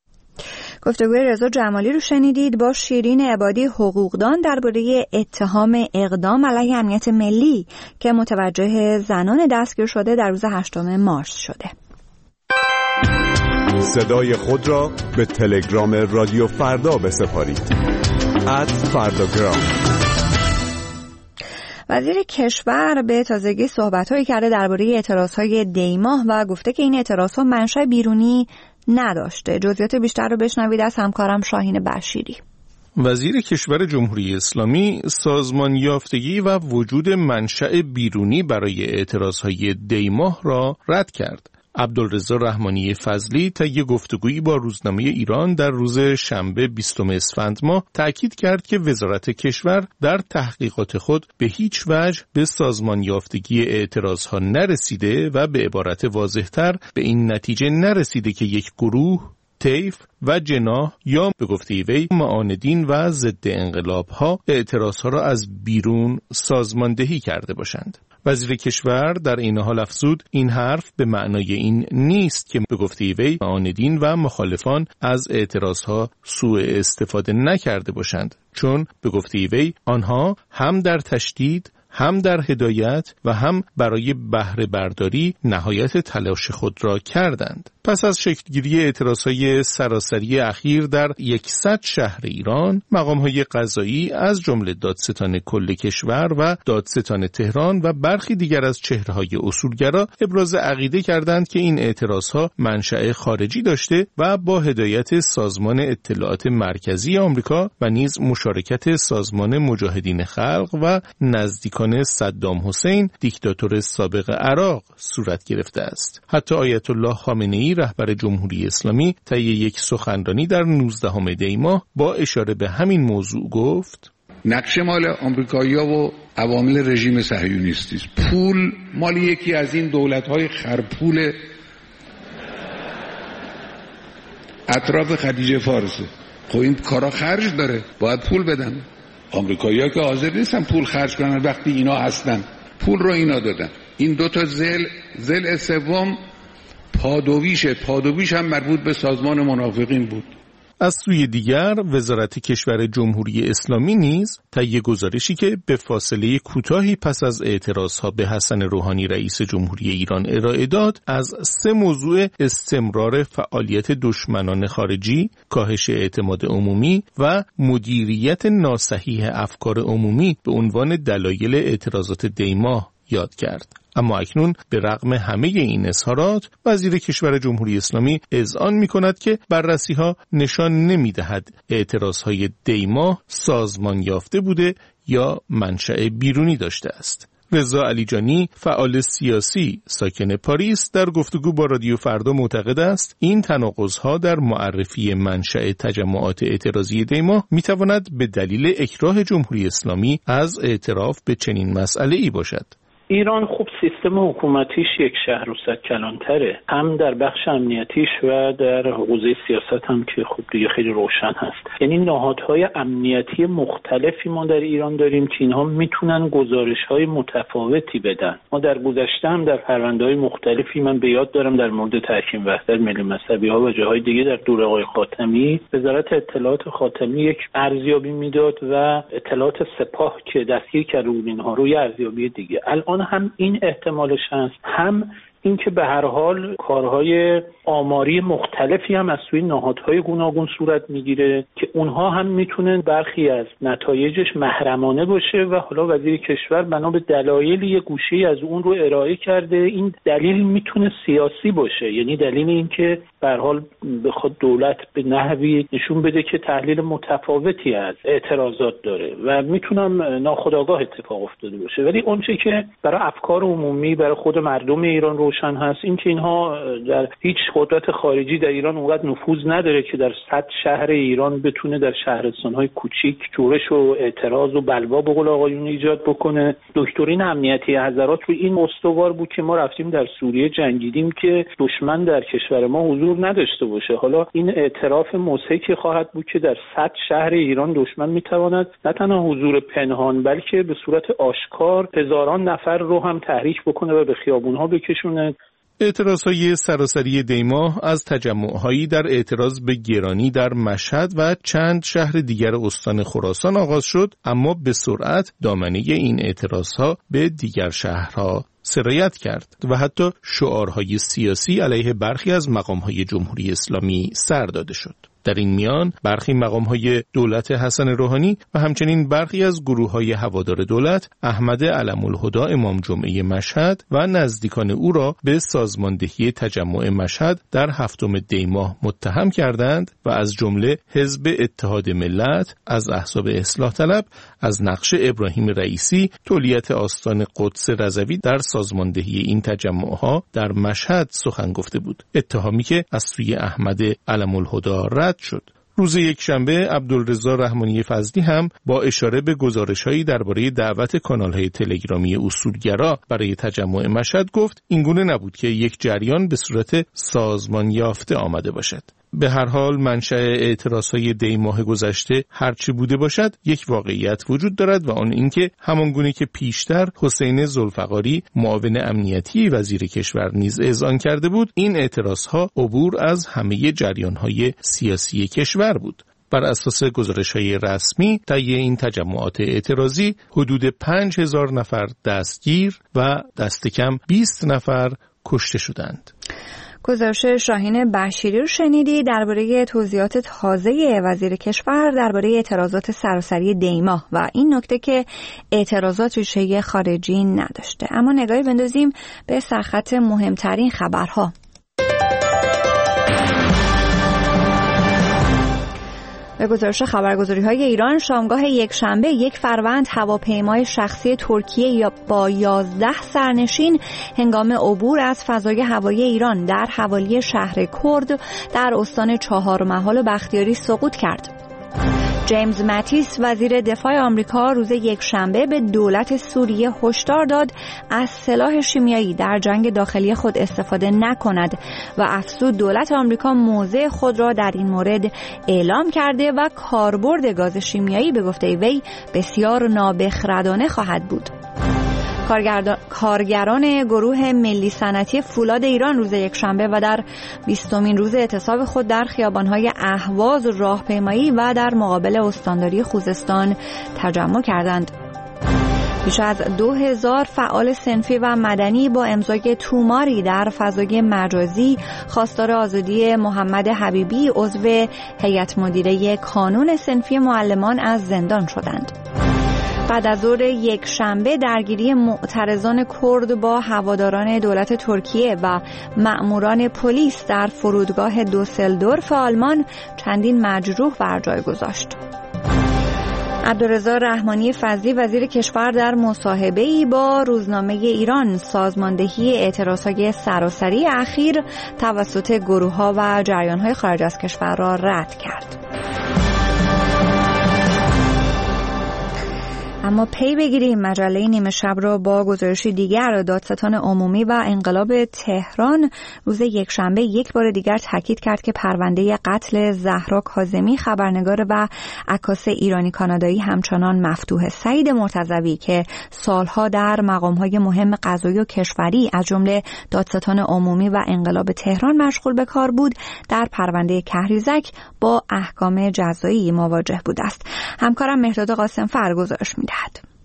گفتگوی رضا جمالی رو شنیدید با شیرین عبادی، حقوقدان، درباره اتهام اقدام علیه امنیت ملی که متوجه زنان دستگیر شده در روز هشتم مارس شده. صدای خود را به تلگرام رادیو فردا بسپارید. ات فرداگرام. وزیر کشور به تازگی صحبت‌هایی کرده درباره اعتراض‌های دیماه و گفته که این اعتراض‌ها منشأ بیرونی نداشته. جزئیات بیشتر رو بشنوید از همکارم شاهین بشیری. وزیر کشور جمهوری اسلامی سازمان یافتگی و وجود منشأ بیرونی برای اعتراضهای دیماه را رد کرد. عبدالرضا رحمانی فضلی طی گفتگویی با روزنامه ایران در روز شنبه بیستم اسفند ماه تأکید کرد که وزارت کشور در تحقیقات خود به هیچ وجه به سازمان یافتگی اعتراضها نرسیده و به عبارت واضح‌تر به این نتیجه نرسیده که یک گروه، طیف و جناح یا به گفته وی معاندین و ضد انقلاب ها اعتراض ها را از بیرون سازماندهی کرده باشند. وزیر کشور در این حال افزود این حرف به معنای این نیست که به گفته وی معاندین و مخالفان از اعتراضها سوء استفاده نکرده باشند، چون به گفته وی آنها هم در تشدید، هم در هدایت و هم برای بهره برداری نهایت تلاش خود را کردند. پس از شکلگیری اعتراضهای سراسری اخیر در صد شهر ایران، مقام‌های قضایی از جمله دادستان کل کشور و دادستان تهران و برخی دیگر از چهره‌های اصولگرا ابراز عقیده کردند که این اعتراضها منشأ خارجی داشته و با هدایت سازمان اطلاعات مرکزی آمریکا و نیز مشارکت سازمان مجاهدین خلق و نزدیکان صدام حسین دیکتاتور سابق عراق صورت گرفته است. حتی آیت الله خامنه‌ای رهبر جمهوری اسلامی طی یک سخنرانی در نوزدهم دی ماه با اشاره به همین موضوع گفت: نقشه مال آمریکایی‌ها و عوامل رژیم صهیونیستی است. پول مال یکی از این دولت‌های خرپول اطراف خلیج فارسه. خب این کارا خرج داره، باید پول بدن. آمریکایی‌ها که حاضر نیستن پول خرج کنن وقتی اینا هستن. پول رو اینا دادن. این دو تا زل زل سوم پادویشه. پادویش هم مربوط به سازمان منافقین بود. از سوی دیگر وزارت کشور جمهوری اسلامی نیز طی گزارشی که به فاصله کوتاهی پس از اعتراضها به حسن روحانی رئیس جمهوری ایران ارائه داد، از سه موضوع استمرار فعالیت دشمنان خارجی، کاهش اعتماد عمومی و مدیریت ناصحیح افکار عمومی به عنوان دلایل اعتراضات دی ماه یاد کرد. اما اکنون به رغم همه این اظهارات، وزیر کشور جمهوری اسلامی اذعان می‌کند که بررسی‌ها نشان نمی‌دهد اعتراض‌های دی ماه سازمان یافته بوده یا منشأ بیرونی داشته است. رضا علیجانی، فعال سیاسی ساکن پاریس، در گفتگو با رادیو فردا معتقد است این تناقض‌ها در معرفی منشأ تجمعات اعتراضی دی ماه می‌تواند به دلیل اکراه جمهوری اسلامی از اعتراف به چنین مسئله‌ای باشد. ایران خوب سیستم حکومتیش یک شهر و صد کلانتره، هم در بخش امنیتیش و در حوزه سیاست هم که خب دیگه خیلی روشن هست. یعنی نهادهای امنیتی مختلفی ما در ایران داریم که اینها میتونن گزارش‌های متفاوتی بدن. ما در گذشته هم در پرونده‌های مختلفی، من به یاد دارم در مورد تحکیم وحدت ملی مذهبی‌ها و جاهای دیگه در دوره آقای خاتمی، وزارت اطلاعات خاتمی یک ارزیابی میداد و اطلاعات سپاه که دستگیر کرده بود اینها رو یه ارزیابی دیگه. الان هم این احتمالش هست، هم اینکه به هر حال کارهای آماری مختلفی هم از سوی نهادهای گوناگون صورت میگیره که اونها هم میتونن برخی از نتایجش محرمانه باشه و حالا وزیر کشور بنا به دلایل یه گوشه از اون رو ارائه کرده. این دلیل میتونه سیاسی باشه، یعنی دلیل این که به هر حال بخواد دولت به نحوی نشون بده که تحلیل متفاوتی از اعتراضات داره و میتونم ناخودآگاه اتفاق افتاده باشه. ولی اون چیزی که برای افکار عمومی، برای خود مردم ایران روشن هست، این که اینها در هیچ قدرت خارجی در ایران اونقدر نفوذ نداره که در صد شهر ایران بتونه در شهرستان‌های کوچیک جورش و اعتراض و بلوا به قول آقایون ایجاد بکنه. دکترین امنیتی حضرات رو این استوار بود که ما رفتیم در سوریه جنگیدیم که دشمن در کشور ما حضور نداشته باشه. حالا این اعتراف مضحکی خواهد بود که در صد شهر ایران دشمن میتواند نه تنها حضور پنهان بلکه به صورت آشکار هزاران نفر رو هم تحریک بکنه و به خیابون‌ها بکشونه. اعتراضهای سراسری دی ماه از تجمع‌هایی در اعتراض به گرانی در مشهد و چند شهر دیگر استان خراسان آغاز شد، اما به سرعت دامنه این اعتراضها به دیگر شهرها سرایت کرد و حتی شعارهای سیاسی علیه برخی از مقام‌های جمهوری اسلامی سر داده شد. در این میان برخی مقام‌های دولت حسن روحانی و همچنین برخی از گروه‌های هوادار دولت احمد علم‌الهدی امام جمعه مشهد و نزدیکان او را به سازماندهی تجمع مشهد در هفتم دی ماه متهم کردند و از جمله حزب اتحاد ملت از احزاب اصلاح طلب از نقش ابراهیم رئیسی تولیت آستان قدس رضوی در سازماندهی این تجمع‌ها در مشهد سخن گفته بود، اتهامی که از سوی احمد علم‌الهدی رد شد. روز یکشنبه عبدالرضا رحمانی فضلی هم با اشاره به گزارش‌هایی درباره دعوت کانال‌های تلگرامی اصولگرا برای تجمع مشهد گفت اینگونه نبود که یک جریان به صورت سازمان یافته آمده باشد. به هر حال منشأ اعتراضهای دی ماه گذشته هرچی بوده باشد یک واقعیت وجود دارد و آن اینکه همانگونه که پیشتر حسین ذوالفقاری معاون امنیتی وزیر کشور نیز اذعان کرده بود، این اعتراضها عبور از همه جریانهای سیاسی کشور بود. بر اساس گزارش‌های رسمی طی این تجمعات اعتراضی حدود پنج هزار نفر دستگیر و دست کم بیست نفر کشته شدند. گزارش شاهین بشیری رو شنیدی درباره توضیحات تازه وزیر کشور درباره اعتراضات سراسری دی ماه و این نکته که اعتراضات ریشه خارجی نداشته. اما نگاهی بندازیم به سرخط مهمترین خبرها. به گزارش خبرگزاری‌های ایران، شامگاه یک شنبه یک فروند هواپیمای شخصی ترکیه با یازده سرنشین هنگام عبور از فضای هوایی ایران در حوالی شهر کرد در استان چهارمحال و بختیاری سقوط کرد. جیمز ماتیس وزیر دفاع آمریکا روز یکشنبه به دولت سوریه هشدار داد از سلاح شیمیایی در جنگ داخلی خود استفاده نکند و افزود دولت آمریکا موضع خود را در این مورد اعلام کرده و کاربرد گاز شیمیایی به گفته وی بسیار نابخردانه خواهد بود. کارگران گروه ملی صنعتی فولاد ایران روز یکشنبه و در بیستمین روز اعتصاب خود در خیابان‌های اهواز راهپیمایی و در مقابل استانداری خوزستان تجمع کردند. بیش از دو هزار فعال صنفی و مدنی با امضای توماری در فضای مجازی خواستار آزادی محمد حبیبی عضو هیئت مدیره کانون صنفی معلمان از زندان شدند. بعد از ظهر یک شنبه درگیری معترضان کرد با هواداران دولت ترکیه و مأموران پلیس در فرودگاه دوسلدورف آلمان چندین مجروح بر جای گذاشت. عبدالرضا رحمانی فضلی وزیر کشور در مصاحبه‌ای با روزنامه ایران سازماندهی اعتراضهای سراسری اخیر توسط گروه‌ها و جریان‌های خارج از کشور را رد کرد. اما پی بگیریم مجله نیمه شب را با گزارشی دیگر. دادستان عمومی و انقلاب تهران روز یکشنبه یک بار دیگر تاکید کرد که پرونده قتل زهرا کاظمی خبرنگار و عکاس ایرانی کانادایی همچنان مفتوحه. سعید مرتضوی که سالها در مقام‌های مهم قضایی و کشوری از جمله دادستان عمومی و انقلاب تهران مشغول به کار بود، در پرونده کهریزک با احکام جزایی مواجه بوده است. همکارم مهرداد قاسم‌فر گزارش می‌دهد.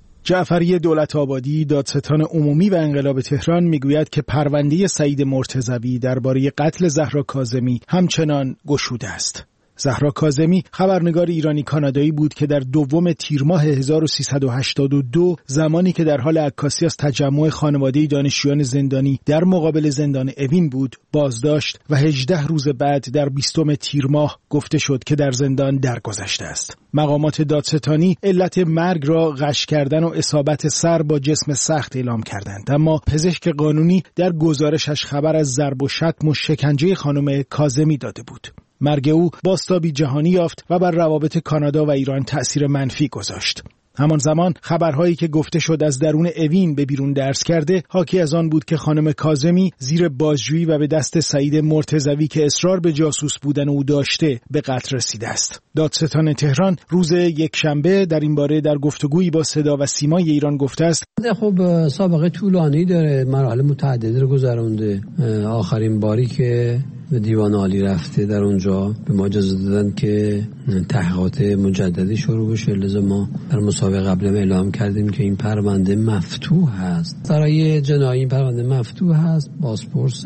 جعفری دولت‌آبادی دادستان عمومی و انقلاب تهران میگوید که پرونده سعید مرتضوی درباره قتل زهرا کاظمی همچنان گشوده است. زهرا کاظمی خبرنگار ایرانی کانادایی بود که در دوم تیر ماه هزار و سیصد و هشتاد و دو زمانی که در حال عکاسی از تجمع خانواده دانشجویان زندانی در مقابل زندان اوین بود بازداشت و هجده روز بعد در بیستم تیر ماه گفته شد که در زندان درگذشته است. مقامات دادستانی علت مرگ را غش کردن و اصابت سر با جسم سخت اعلام کردند، اما پزشک قانونی در گزارشش خبر از ضرب و شتم و شکنجه خانم کاظمی داده بود. مرگ او بازتابی جهانی یافت و بر روابط کانادا و ایران تأثیر منفی گذاشت. همان زمان خبرهایی که گفته شد از درون اوین به بیرون درس کرده حاکی از آن بود که خانم کاظمی زیر بازجویی و به دست سعید مرتضوی که اصرار به جاسوس بودن او داشته به قتل رسیده است. دادستان تهران روز یکشنبه در این باره در گفتگویی با صدا و سیمای ایران گفته است: خب سابقه طولانی داره، مراحل متعددی رو گذرونده. آخرین باری که به دیوان عالی رفته در اونجا به ما اجازه دادن که تحقیقات مجددی شروع بشه، لذا ما در مسابقه قبل اعلام کردیم که این پرونده مفتوح هست. سرای جنایی این پرونده مفتوح هست. بازپرس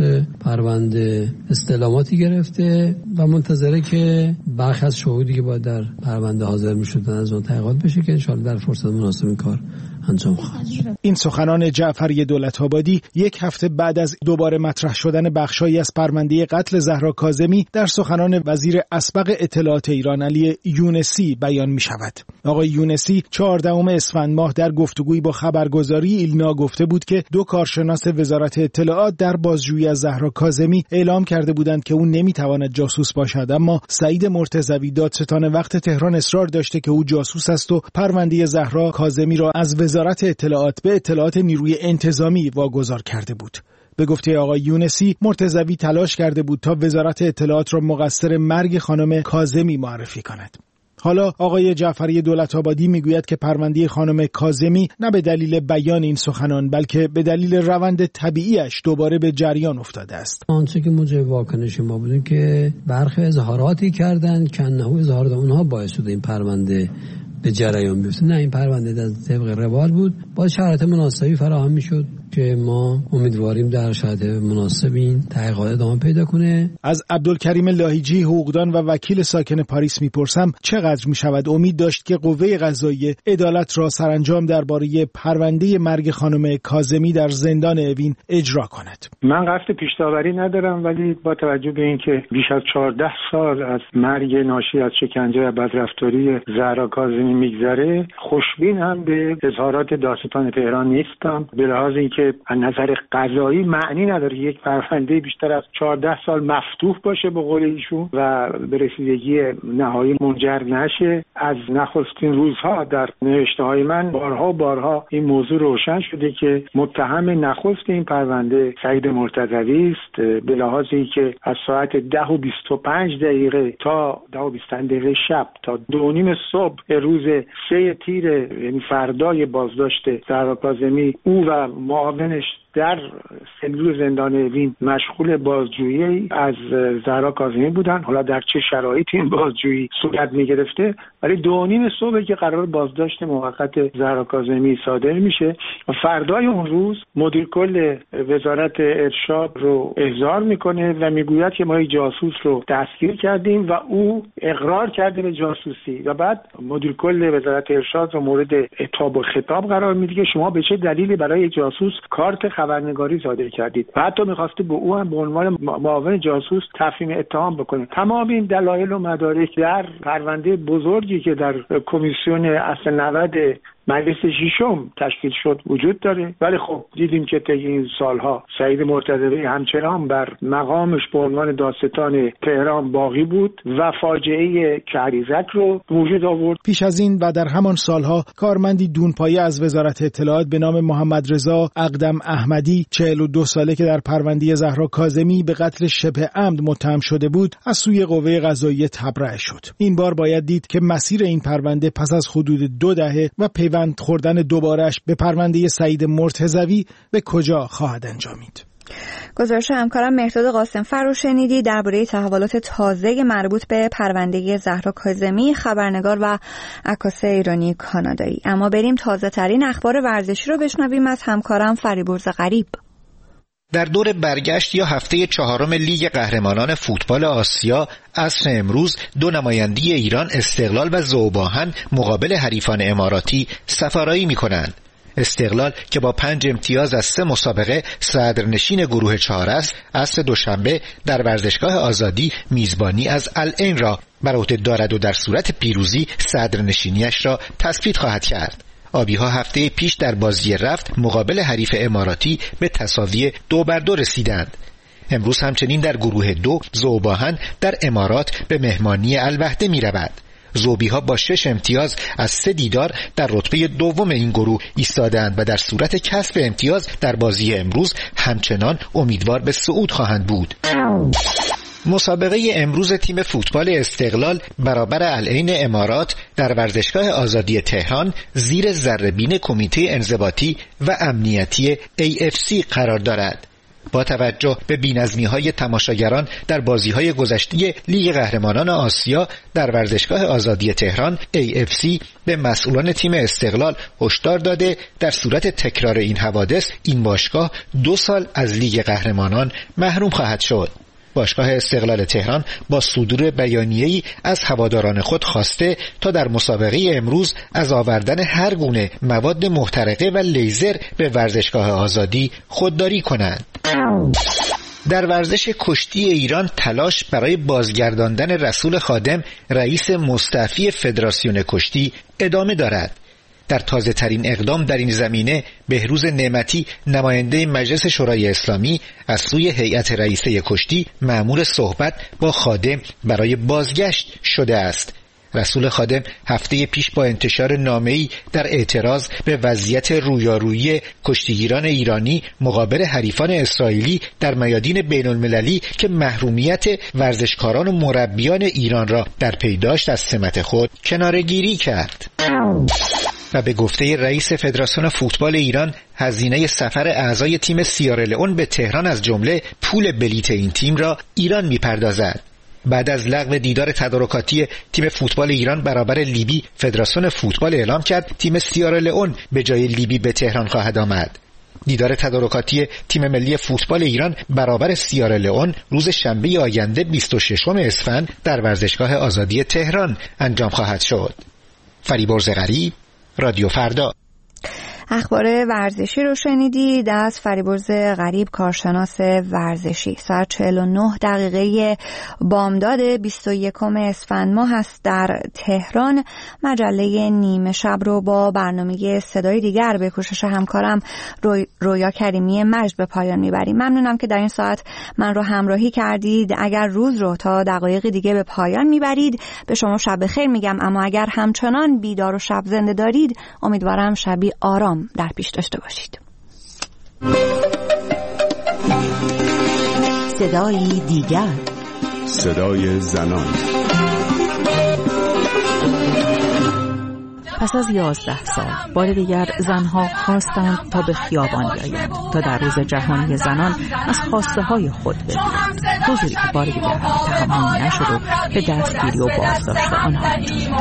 پرونده استعلاماتی گرفته و منتظره که برخی از شهودی که باید در پرونده حاضر می‌شدن از اون تحقیقات بشه که ان شاءالله در فرصت مناسب این کار انجام خواهد شد. این سخنان جعفری دولت‌آبادی یک هفته بعد از دوباره مطرح شدن بخشایی از پرونده قتل زهرا کاظمی در سخنان وزیر اسبق اطلاعات ایران علی یونسی بیان می شود. آقای یونسی چهاردهم اسفند ماه در گفتگویی با خبرگزاری ایلنا گفته بود که دو کارشناس وزارت اطلاعات در بازجویی از زهرا کاظمی اعلام کرده بودند که او نمیتواند جاسوس باشد، اما سعید مرتضوی دادستان وقت تهران اصرار داشته که او جاسوس است و پرونده زهرا کاظمی را از وزارت اطلاعات به اطلاعات نیروی انتظامی واگذار کرده بود. به گفته آقای یونسی، مرتضوی تلاش کرده بود تا وزارت اطلاعات را مقصر مرگ خانم کاظمی معرفی کند. حالا آقای جعفری دولت‌آبادی میگوید که پرونده خانم کاظمی نه به دلیل بیان این سخنان بلکه به دلیل روند طبیعیش دوباره به جریان افتاده است. آنچه که موجب واکنش ما بودیم که برخی اظهاراتی کردند که انه اظهارات اونها باعث شده این پرونده به جریان بیفته. نه، این پرونده در طبق روال بود، با شرایط مناسبی فراهم میشد که ما امیدواریم در شرایط مناسب این تحقیقات ادامه پیدا کنه. از عبدالکریم لاهیجی، حقوقدان و وکیل ساکن پاریس میپرسم چقدر میشود امید داشت که قوه قضاییه عدالت را سرانجام درباره پرونده مرگ خانم کاظمی در زندان اوین اجرا کند. من قصد پیش‌داوری ندارم، ولی با توجه به اینکه بیش از چهارده سال از مرگ ناشی از شکنجه و بدرفتاری زهرا کاظمی میگذره، خوشبین هم به اظهارات دادستان تهران نیستم، به لحاظ اینکه از نظر قضایی معنی نداره یک پرونده بیشتر از چهارده سال مفتوح باشه به قول ایشون و به رسیدگی نهایی منجر نشه. از نخستین روزها در نوشته‌های من بارها بارها این موضوع روشن شده که متهم نخست این پرونده سعید مرتضوی است، به لحاظ اینکه از ساعت ده و بیست و پنج دقیقه تا ده و بیست دقیقه شب تا دو نیم صبح روز سه تیر، یعنی فردای بازداشت زهرا کاظمی، او و معاونش در سلول زندان اوین مشغول بازجویی از زهرا کاظمی بودن. حالا در چه شرایطی این بازجویی صورت می‌گرفته، ولی دو نیم صبح که قرار بازداشت موقت زهرا کاظمی صادر میشه و فردای اون روز مدیر کل وزارت ارشاد رو احضار میکنه و میگوید که ما یک جاسوس رو دستگیر کردیم و او اقرار کرده به جاسوسی و بعد مدیر کل وزارت ارشاد رو مورد عتاب و خطاب قرار میده که شما به چه دلیلی برای یک جاسوس کارت خبرنگاری صادر کردید و حتی می‌خواسته به او هم به عنوان معاون جاسوس تفهیم اتهام بکنه. تمام این دلایل و مدارک در پرونده بزرگی که در کمیسیون اصل نود مجلس ششم تشکیل شد وجود داره، ولی خب دیدیم که طی این سالها سعید مرتضوی همچنان بر مقامش به عنوان دادستان تهران باقی بود و فاجعه کریزک رو وجود آورد. پیش از این و در همان سالها کارمندی دونپایه از وزارت اطلاعات به نام محمد رضا اقدم احمدی، چهل و دو ساله که در پرونده زهرا کاظمی به قتل شبه عمد متهم شده بود، از سوی قوه قضاییه تبرئه شد. این بار باید دید که مسیر این پرونده پس از حدود دو دهه و پیوند خوردن دوبارش به پرونده سعید مرتضوی به کجا خواهد انجامید؟ گزارش همکارم مهرداد قاسمفر رو شنیدی درباره تحولات تازه مربوط به پرونده زهرا کاظمی، خبرنگار و عکاس ایرانی کانادایی. اما بریم تازه ترین اخبار ورزشی رو بشنویم از همکارم فریبرز غریب. در دور برگشت یا هفته چهارم لیگ قهرمانان فوتبال آسیا عصر امروز دو نمایندی ایران استقلال و ذوب‌آهن مقابل حریفان اماراتی سفارایی می‌کنند. استقلال که با پنج امتیاز از سه مسابقه صدرنشین گروه چهار است، عصر دوشنبه در ورزشگاه آزادی میزبانی از العین را بر عهده دارد و در صورت پیروزی صدرنشینیش را تثبیت خواهد کرد. آبی‌ها هفته پیش در بازی رفت مقابل حریف اماراتی به تساوی دو بر دو رسیدند. امروز همچنین در گروه دو ذوب‌آهن در امارات به مهمانی الوحده می رود. ذوبی‌ها با شش امتیاز از سه دیدار در رتبه دوم این گروه ایستادند و در صورت کسب امتیاز در بازی امروز همچنان امیدوار به صعود خواهند بود. مسابقه امروز تیم فوتبال استقلال برابر العین امارات در ورزشگاه آزادی تهران زیر ذره‌بین کمیته انضباطی و امنیتی ای اف سی قرار دارد. با توجه به بی‌نظمی‌های تماشاگران در بازی‌های گذشته لیگ قهرمانان آسیا در ورزشگاه آزادی تهران، ای اف سی به مسئولان تیم استقلال هشدار داده در صورت تکرار این حوادث این باشگاه دو سال از لیگ قهرمانان محروم خواهد شد. باشگاه استقلال تهران با صدور بیانیه‌ای از هواداران خود خواسته تا در مسابقه امروز از آوردن هر گونه مواد محترقه و لیزر به ورزشگاه آزادی خودداری کنند. در ورزش کشتی ایران تلاش برای بازگرداندن رسول خادم رئیس مستعفی فدراسیون کشتی ادامه دارد. در تازه ترین اقدام در این زمینه بهروز نعمتی نماینده مجلس شورای اسلامی از سوی هیئت رئیسه کشتی مأمور صحبت با خادم برای بازگشت شده است. رسول خادم هفته پیش با انتشار نامه‌ای در اعتراض به وضعیت رویارویی کشتیگیران ایرانی مقابل حریفان اسرائیلی در میادین بین‌المللی که محرومیت ورزشکاران و مربیان ایران را در پی داشت از سمت خود کناره‌گیری کرد. و به گفته رئیس فدراسیون فوتبال ایران هزینه سفر اعضای تیم سیارالئون به تهران از جمله پول بلیت این تیم را ایران می‌پردازد. بعد از لغو دیدار تدارکاتی تیم فوتبال ایران برابر لیبی، فدراسیون فوتبال اعلام کرد تیم سیارالئون به جای لیبی به تهران خواهد آمد. دیدار تدارکاتی تیم ملی فوتبال ایران برابر سیارالئون روز شنبه آینده بیست و ششم اسفند در ورزشگاه آزادی تهران انجام خواهد شد. فریبرز غریب، رادیو فردا. اخبار ورزشی رو شنیدید از فریبرز غریب، کارشناس ورزشی. ساعت چهل و نه دقیقه بامداد بیست و یکم اسفند ماه هست در تهران. مجله نیمه شب رو با برنامه صدای دیگر به کوشش همکارم روی رویا کریمی مجد به پایان میبریم. ممنونم که در این ساعت من رو همراهی کردید. اگر روز رو تا دقایق دیگه به پایان میبرید به شما شب خیر میگم، اما اگر همچنان بیدار و شب زنده دارید امیدوارم شبی آرام در پیش داشته باشید. صدای دیگر، صدای زنان. پس از یازده سال بار دیگر زنها خواستند تا به خیابان بیایند تا در روز جهانی زنان از خواسته های خود بگویند. روزی که بار دیگر تحمل نشد و به دستگیری و بازداشت آنها انجام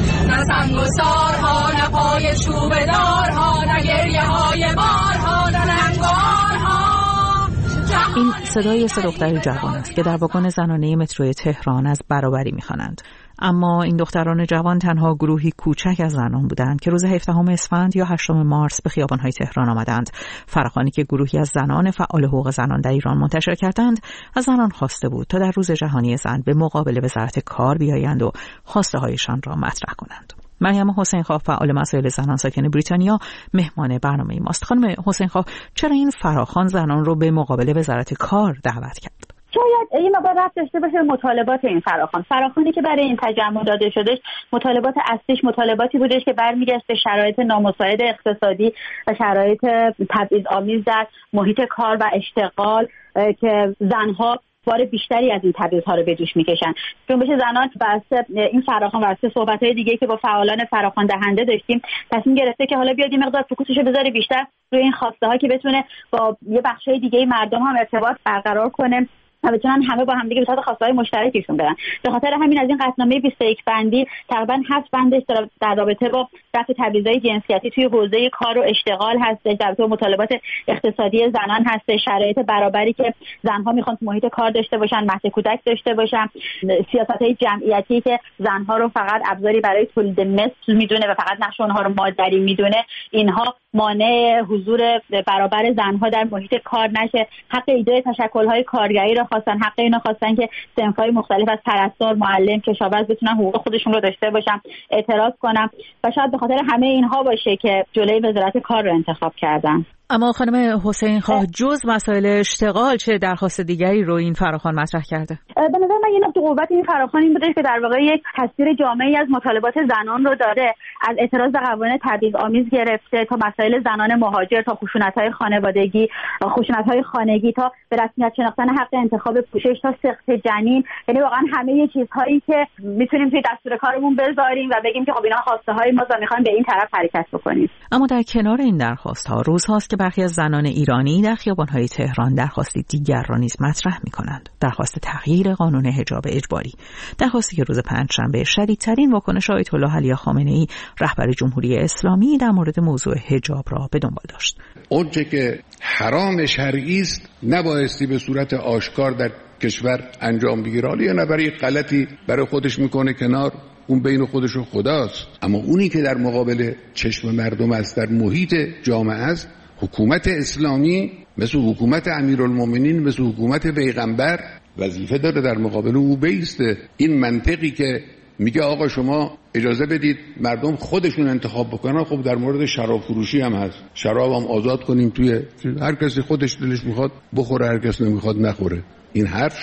این صدای سه دختر جوان است که در واگن زنانه مترو تهران از برابری می‌خوانند. اما این دختران جوان تنها گروهی کوچک از زنان بودند که روز هفدهم اسفند یا هشتم مارس به خیابان‌های تهران آمدند. فراخوانی که گروهی از زنان فعال حقوق زنان در ایران منتشر کردند، از زنان خواسته بود تا در روز جهانی زن به مقابل وزارت کار بیایند و خواسته هایشان را مطرح کنند. مریم حسین خواه، فعال مسائل زنان ساکن بریتانیا، مهمان برنامه ماست. خانم حسین خواه، چرا این فراخوان زنان رو به مقابل وزارت کار دعوت کرد؟ شاید این مقدار رفت داشته باشه مطالبات این فراخوان. فراخوانی که برای این تجمع داده شدش، مطالبات اصلیش مطالباتی بودش که برمیگشت به شرایط نامساعد اقتصادی و شرایط تبعیض‌آمیز در محیط کار و اشتغال که زنها بار بیشتری از این تبعیض‌ها رو به دوش میکشن. جنبش زنان واسه این فراخوان واسه صحبت‌های دیگه که با فعالان فراخوان دهنده داشتیم تصمیم گرفته که حالا بیاد این مقدار فوکوسش رو بذاره بیشتر روی این خواسته ها که بتونه با یه بخشای دیگه مردم هم ارتباط برقرار کنه و بتونن همه با هم دیگه به صورت خواسته‌های مشترکشون برن. به خاطر همین از این قطعنامه بیست و یک بندی تقریبا هفت بندش در رابطه با رفع تبعیض‌های جنسیتی توی حوزه کار و اشتغال هستش، در رابطه با مطالبات اقتصادی زنان هستش، شرایط برابری که زنها میخوان تو محیط کار داشته باشن، مهد کودک داشته باشن، سیاست‌های جمعیتی که زنها رو فقط ابزاری برای تولید مثل میدونه و فقط نقش اونها رو مادری میدونه، اینها مانع حضور برابر زنها در محیط کار نشه. حق ایجاد تشکل‌های کارگری رو خواستن، حق اینا خواستن که صنف‌های مختلف از پرستار، معلم، کشاورز بتونن حقوق خودشون رو داشته باشن، اعتراض کنن و شاید به خاطر همه اینها باشه که جلوی وزارت کار رو انتخاب کردن. اما خانم حسین خواه، جز مسائل اشتغال چه درخواست دیگری رو این فراخوان مطرح کرده؟ به نظر من یه نقطه قوت این فراخوان این بوده که در واقع یک تصویر جامعی از مطالبات زنان رو داره، از اعتراض به قوانین تبعیض‌آمیز گرفته تا مسائل زنان مهاجر، تا خشونت‌های خانوادگی، خشونت‌های خانگی، تا به رسمیت شناختن حق انتخاب پوشش، تا سقط جنین. یعنی واقعا همه چیزهایی که میتونیم توی دستور کارمون بذاریم و بگیم که خب اینا خواسته ما و میخوایم به این طرف حرکت بکنیم. اما در کنار این درخواست‌ها روزهاست که برخی از زنان ایرانی در خیابان‌های تهران درخواستی دیگر را نیز مطرح می‌کنند. درخواست تغییر قانون حجاب اجباری، درخواستی که روز پنجشنبه شدیدترین واکنش آیت الله علی خامنه‌ای رهبر جمهوری اسلامی در مورد موضوع حجاب را به دنبال داشت. اونچه که حرام شرعی است نبایستی به صورت آشکار در کشور انجام بگیره، یا نه برای غلطی برای خودش میکنه کنار، اون بین خودش و خداست. اما اونی که در مقابل چشم مردم است، در محیط جامعه است، حکومت اسلامی مثل حکومت امیرالمومنین، مثل حکومت پیغمبر وظیفه داره در مقابل او بیسته. این منطقی که میگه آقا شما اجازه بدید مردم خودشون انتخاب بکنن، خب در مورد شراب فروشی هم هست، شراب هم آزاد کنیم، توی هر کسی خودش دلش میخواد بخوره، هر کس نمیخواد نخوره. این حرف شد.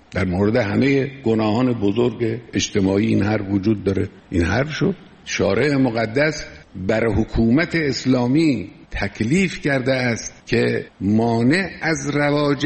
در مورد همه گناهان بزرگ اجتماعی این حرف وجود داره. این حرف شد شارع مقدس بر حکومت اسلامی تکلیف کرده است که مانع از رواج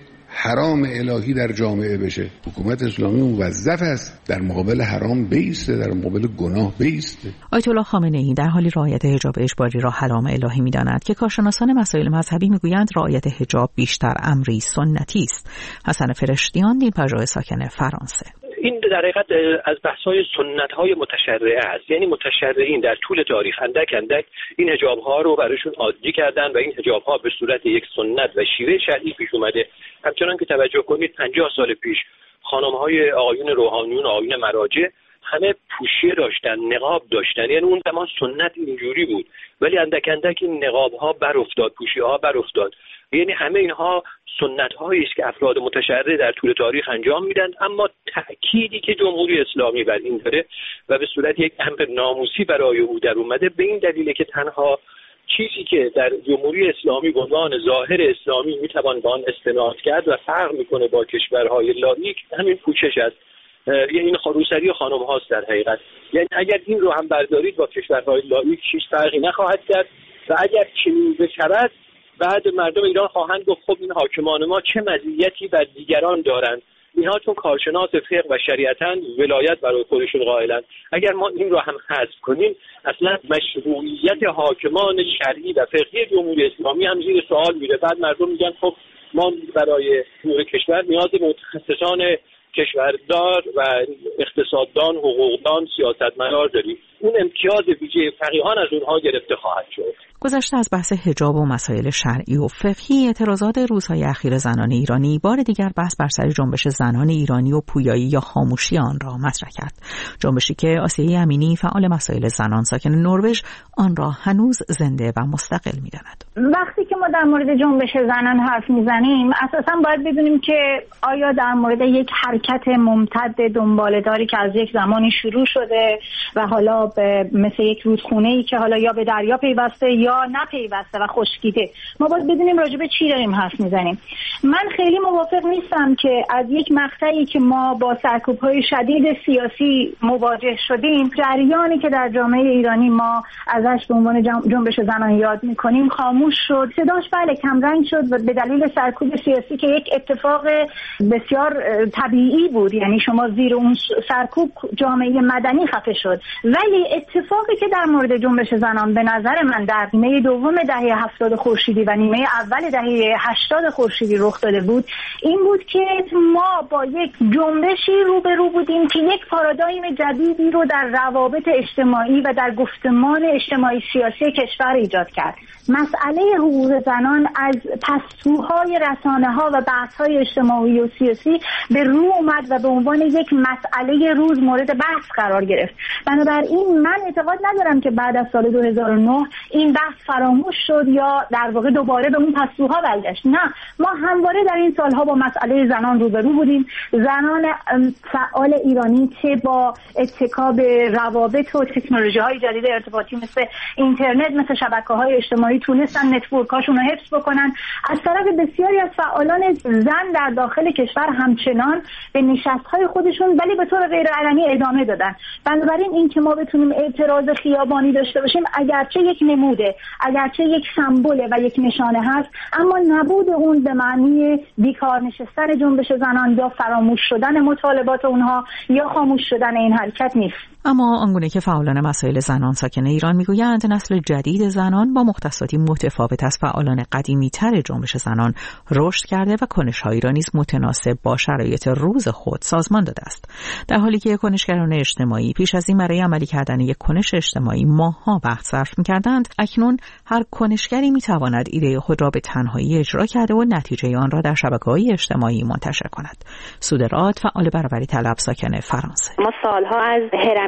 حرام الهی در جامعه بشه. حکومت اسلامی موظف است در مقابل حرام بیسته، در مقابل گناه بیسته. آیت الله خامنه ای در حالی رعایت حجاب اجباری را حرام الهی می‌داند که کارشناسان مسائل مذهبی می‌گویند رعایت حجاب بیشتر امری سنتی است. حسن فرشتیان، دین‌پژوه ساکن فرانسه: این در حقیقت از بحث‌های سنت‌های متشرعه است. یعنی متشرعین در طول تاریخ اندک اندک این حجاب‌ها رو براشون عادی کردن و این حجاب‌ها به صورت یک سنت و شیوه شرعی پیش اومده. همچنان که توجه کنید پنجاه سال پیش خانم‌های آقایون روحانیون، آقایون مراجع همه پوشیه داشتن، نقاب داشتن. یعنی اون زمان سنت اینجوری بود، ولی اندک اندک این نقاب‌ها بر افتاد، پوشیه‌ها بر افتاد. یعنی همه اینها سنت‌هایی است که افراد متشرع در طول تاریخ انجام میدن، اما تأکیدی که جمهوری اسلامی بر این داره و به صورت یک امر ناموسی برای او در اومده به این دلیله که تنها چیزی که در جمهوری اسلامی به عنوان ظاهر اسلامی میتوان به آن استناد کرد و فرق میکنه با کشورهای لاییک همین پوشش است. یعنی این روسری خانم هاست در حقیقت. یعنی اگر این رو هم بردارید با کشورهای لاییک هیچ فرقی نخواهد کرد و اگر چنین بشود بعد مردم ایران خواهند گفت خب این حاکمان ما چه مزیتی بر دیگران دارند، اینها چون کارشناس فقه و شریعتاً ولایت برای خودشون قائلند. اگر ما این رو هم حذف کنیم اصلا مشروعیت حاکمان شرعی و فقهی جمهوری اسلامی هم زیر سوال میره. بعد مردم میگن خب ما برای امور کشور نیاز به متخصصان کشوردار و اقتصاددان، حقوقدان، سیاستمدار داریم. اون امتیاز ویژه فقیهان از اونها گرفته خواهد شد. گذشته از بحث حجاب و مسائل شرعی و فقهی، اعتراضات روزهای اخیر زنان ایرانی بار دیگر بحث بر سر جنبش زنان ایرانی و پویایی یا خاموشی آن را مطرح کرد. جنبشی که آسیه امینی، فعال مسائل زنان ساکن نروژ، آن را هنوز زنده و مستقل می‌داند. وقتی که ما در مورد جنبش زنان حرف میزنیم اساساً باید بدونیم که آیا در مورد یک حرکت ممتد دنباله‌داری که از یک زمانی شروع شده و حالا به مثل یک رودخونه‌ای که حالا یا به دریا پیوسته یا نپیوسته و خشکیده، ما باید بدونیم راجع به چی داریم حرف میزنیم. من خیلی موافق نیستم که از یک مقطعی که ما با سرکوب‌های شدید سیاسی مواجه شدیم، جریانی که در جامعه ایرانی ما ازش به عنوان جنبش زنان یاد میکنیم خاموش شد. صداش بله کمرنگ شد و به دلیل سرکوب سیاسی که یک اتفاق بسیار طبیعی بود. یعنی شما زیر اون سرکوب جامعه مدنی خفه شد، ولی اتفاقی که در مورد جنبش زنان به نظر من در نیمه دوم دهه هفتاد خورشیدی و نیمه اول دهه هشتاد خورشیدی رخ داده بود این بود که ما با یک جنبشی روبرو بودیم که یک پارادایم جدیدی رو در روابط اجتماعی و در گفتمان اجتماعی سیاسی کشور ایجاد کرد. مسئله حقوق زنان از پستوهای رسانه‌ها و بحث‌های اجتماعی و سیاسی به رو اومد و به عنوان یک مسئله روز مورد بحث قرار گرفت. بنابراین من اعتقاد ندارم که بعد از سال دو هزار و نه این بحث فراموش شد یا در واقع دوباره به اون پستوها برگشت. نه، ما همواره در این سالها با مسئله زنان روبرو بودیم. زنان فعال ایرانی چه با اتکا به روابط و تکنولوژی‌های جدید ارتباطی مثل اینترنت، مثل شبکه‌های اجتماعی تونستن نتورکاشون رو حفظ بکنن. از طرف بسیاری از فعالان زن در داخل کشور همچنان به نشست‌های خودشون ولی به طور غیر علنی ادامه دادن. بنابراین این که ما بتونیم اعتراض خیابانی داشته باشیم اگرچه یک نموده، اگرچه یک سمبوله و یک نشانه هست، اما نبود اون به معنی بیکار نشستن جنبش زنان یا فراموش شدن مطالبات اونها یا خاموش شدن این حرکت نیست. اما آنگونه که فعالان مسائل زنان ساکن ایران میگویند نسل جدید زنان با مختصاتی متفاوت از فعالان قدیمی‌تر جنبش زنان رشد کرده و کنش‌هایی را نیز متناسب با شرایط روز خود سازمان داده است. در حالی که کنشگران اجتماعی پیش از این برای عملی کردن یک کنش اجتماعی ماه‌ها وقت صرف می‌کردند، اکنون هر کنشگری می‌تواند ایده خود را به تنهایی اجرا کرده و نتیجه آن را در شبکه‌های اجتماعی منتشر کند. سودرات، فعال برابری طلب ساکن فرانسه: ما سالها از هرمی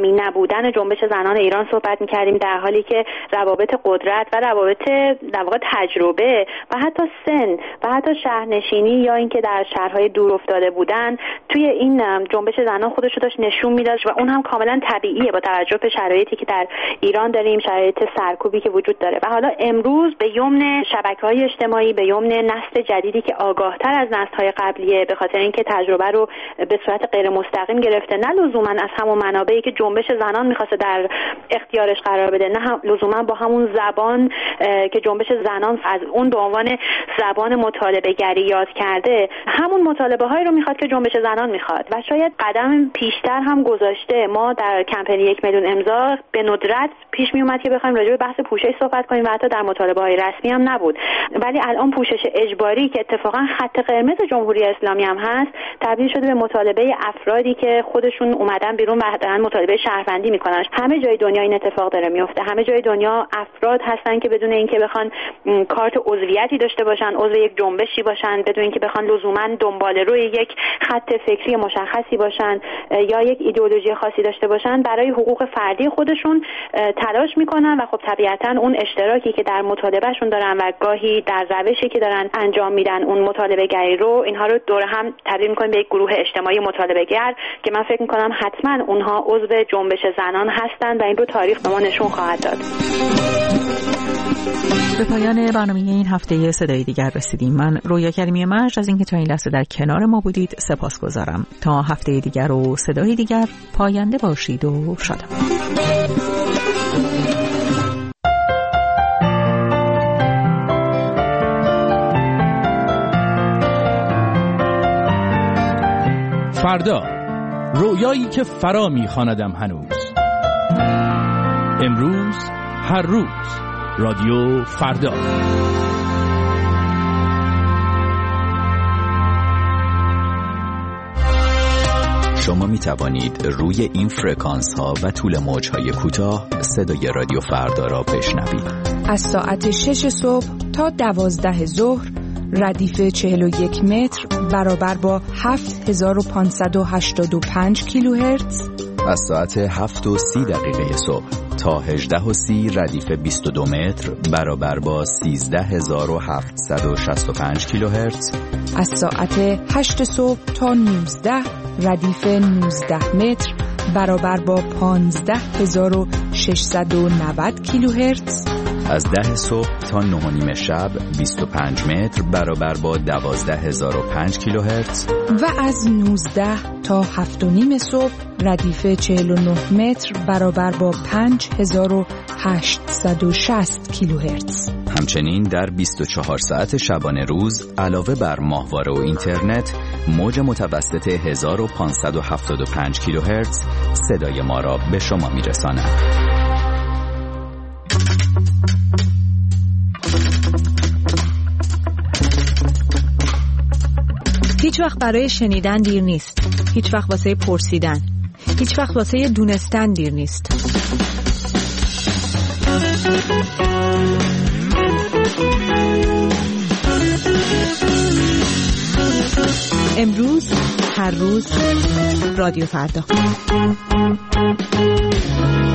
صمیمی نبودن جنبش زنان ایران صحبت می‌کردیم، در حالی که روابط قدرت و روابط در واقع تجربه و حتی سن و حتی شهرنشینی یا اینکه در شهرهای دور افتاده بودن توی این جنبش زنان خودش رو داشت نشون میداد و اون هم کاملا طبیعیه با توجه به شرایطی که در ایران داریم، شرایط سرکوبی که وجود داره. و حالا امروز به یمن شبکه‌های اجتماعی، به یمن نسل جدیدی که آگاهتر از نسل‌های قبلیه، به خاطر اینکه تجربه رو به صورت غیر مستقیم گرفته، نه لزوما از همون منابعی که جنبش زنان می‌خواسته در اختیارش قرار بده، نه هم لزوما با همون زبان که جنبش زنان از اون به عنوان زبان مطالبه گری یاد کرده، همون مطالبه هایی رو میخواد که جنبش زنان میخواد و شاید قدم پیشتر هم گذاشته. ما در کمپین یک میلیون امضا به ندرت پیش می اومد که بخوایم راجع به بحث پوشش صحبت کنیم و حتی در مطالبه های رسمی هم نبود، ولی الان پوشش اجباری که اتفاقا خط قرمز جمهوری اسلامی هم هست، تبدیل شده به مطالبه افرادی که خودشون اومدن بیرون و دارن مطالبه شهروندی میکنن. همه جای دنیا این اتفاق داره میفته، همه جای دنیا افراد هستن که بدون اینکه بخوان کارت عضویتی داشته باشن، عضو یک جنبشی باشن، بدون اینکه بخوان لزوما دنبال روی یک خط فکری مشخصی باشن یا یک ایدئولوژی خاصی داشته باشن، برای حقوق فردی خودشون تلاش میکنن و خب طبیعتا اون اشتراکی که در مطالبهشون دارن و گاهی در روشی که دارن انجام میدن اون مطالبه گری رو، اینها رو دور هم تبدیل میکنن به یک گروه اجتماعی مطالبه گر که من فکر میکنم حتما اونها عضو جنبش زنان هستن و این رو تاریخ به ما نشون خواهد داد. به پایان برنامه این هفته صدای دیگر رسیدیم. من رویا کریمی مجد از اینکه تا این لحظه در کنار ما بودید سپاسگزارم. تا هفته دیگر و صدای دیگر، پاینده باشید و شادمان. فردا، رویایی که فرا می‌خواندم هنوز. امروز، هر روز، رادیو فردا. شما می توانید روی این فرکانس ها و طول موج های کوتاه صدای رادیو فردا را بشنوید. از ساعت شش صبح تا دوازده ظهر، ردیف چهل و یک متر برابر با هفت هزار و پانصد و هشتاد و پنج کیلوهرتز. از ساعت هفت و سی دقیقه صبح تا هجده و سی ردیف بیست و دو متر برابر با سیزده هزار و هفتصد و شصت و پنج کیلوهرتز. از ساعت هشت صبح تا نوزده ردیف نوزده متر برابر با پانزده هزار و ششصد و نود کیلوهرتز. از ده صبح تا نه و نیم شب بیست و پنج متر برابر با دوازده هزار و پنج کیلوهرتز. و از نوزده تا هفت و نیم صبح ردیف چهل و نه متر برابر با پنج هزار و هشتصد و شصت کیلوهرتز. همچنین در بیست و چهار ساعت شبانه روز علاوه بر ماهواره و اینترنت، موج متوسط هزار و پانصد و هفتاد و پنج کیلوهرتز صدای ما را به شما میرساند. هیچ وقت برای شنیدن دیر نیست. هیچ وقت واسه پرسیدن. هیچ وقت واسه دونستن دیر نیست. امروز، هر روز، رادیو فردا.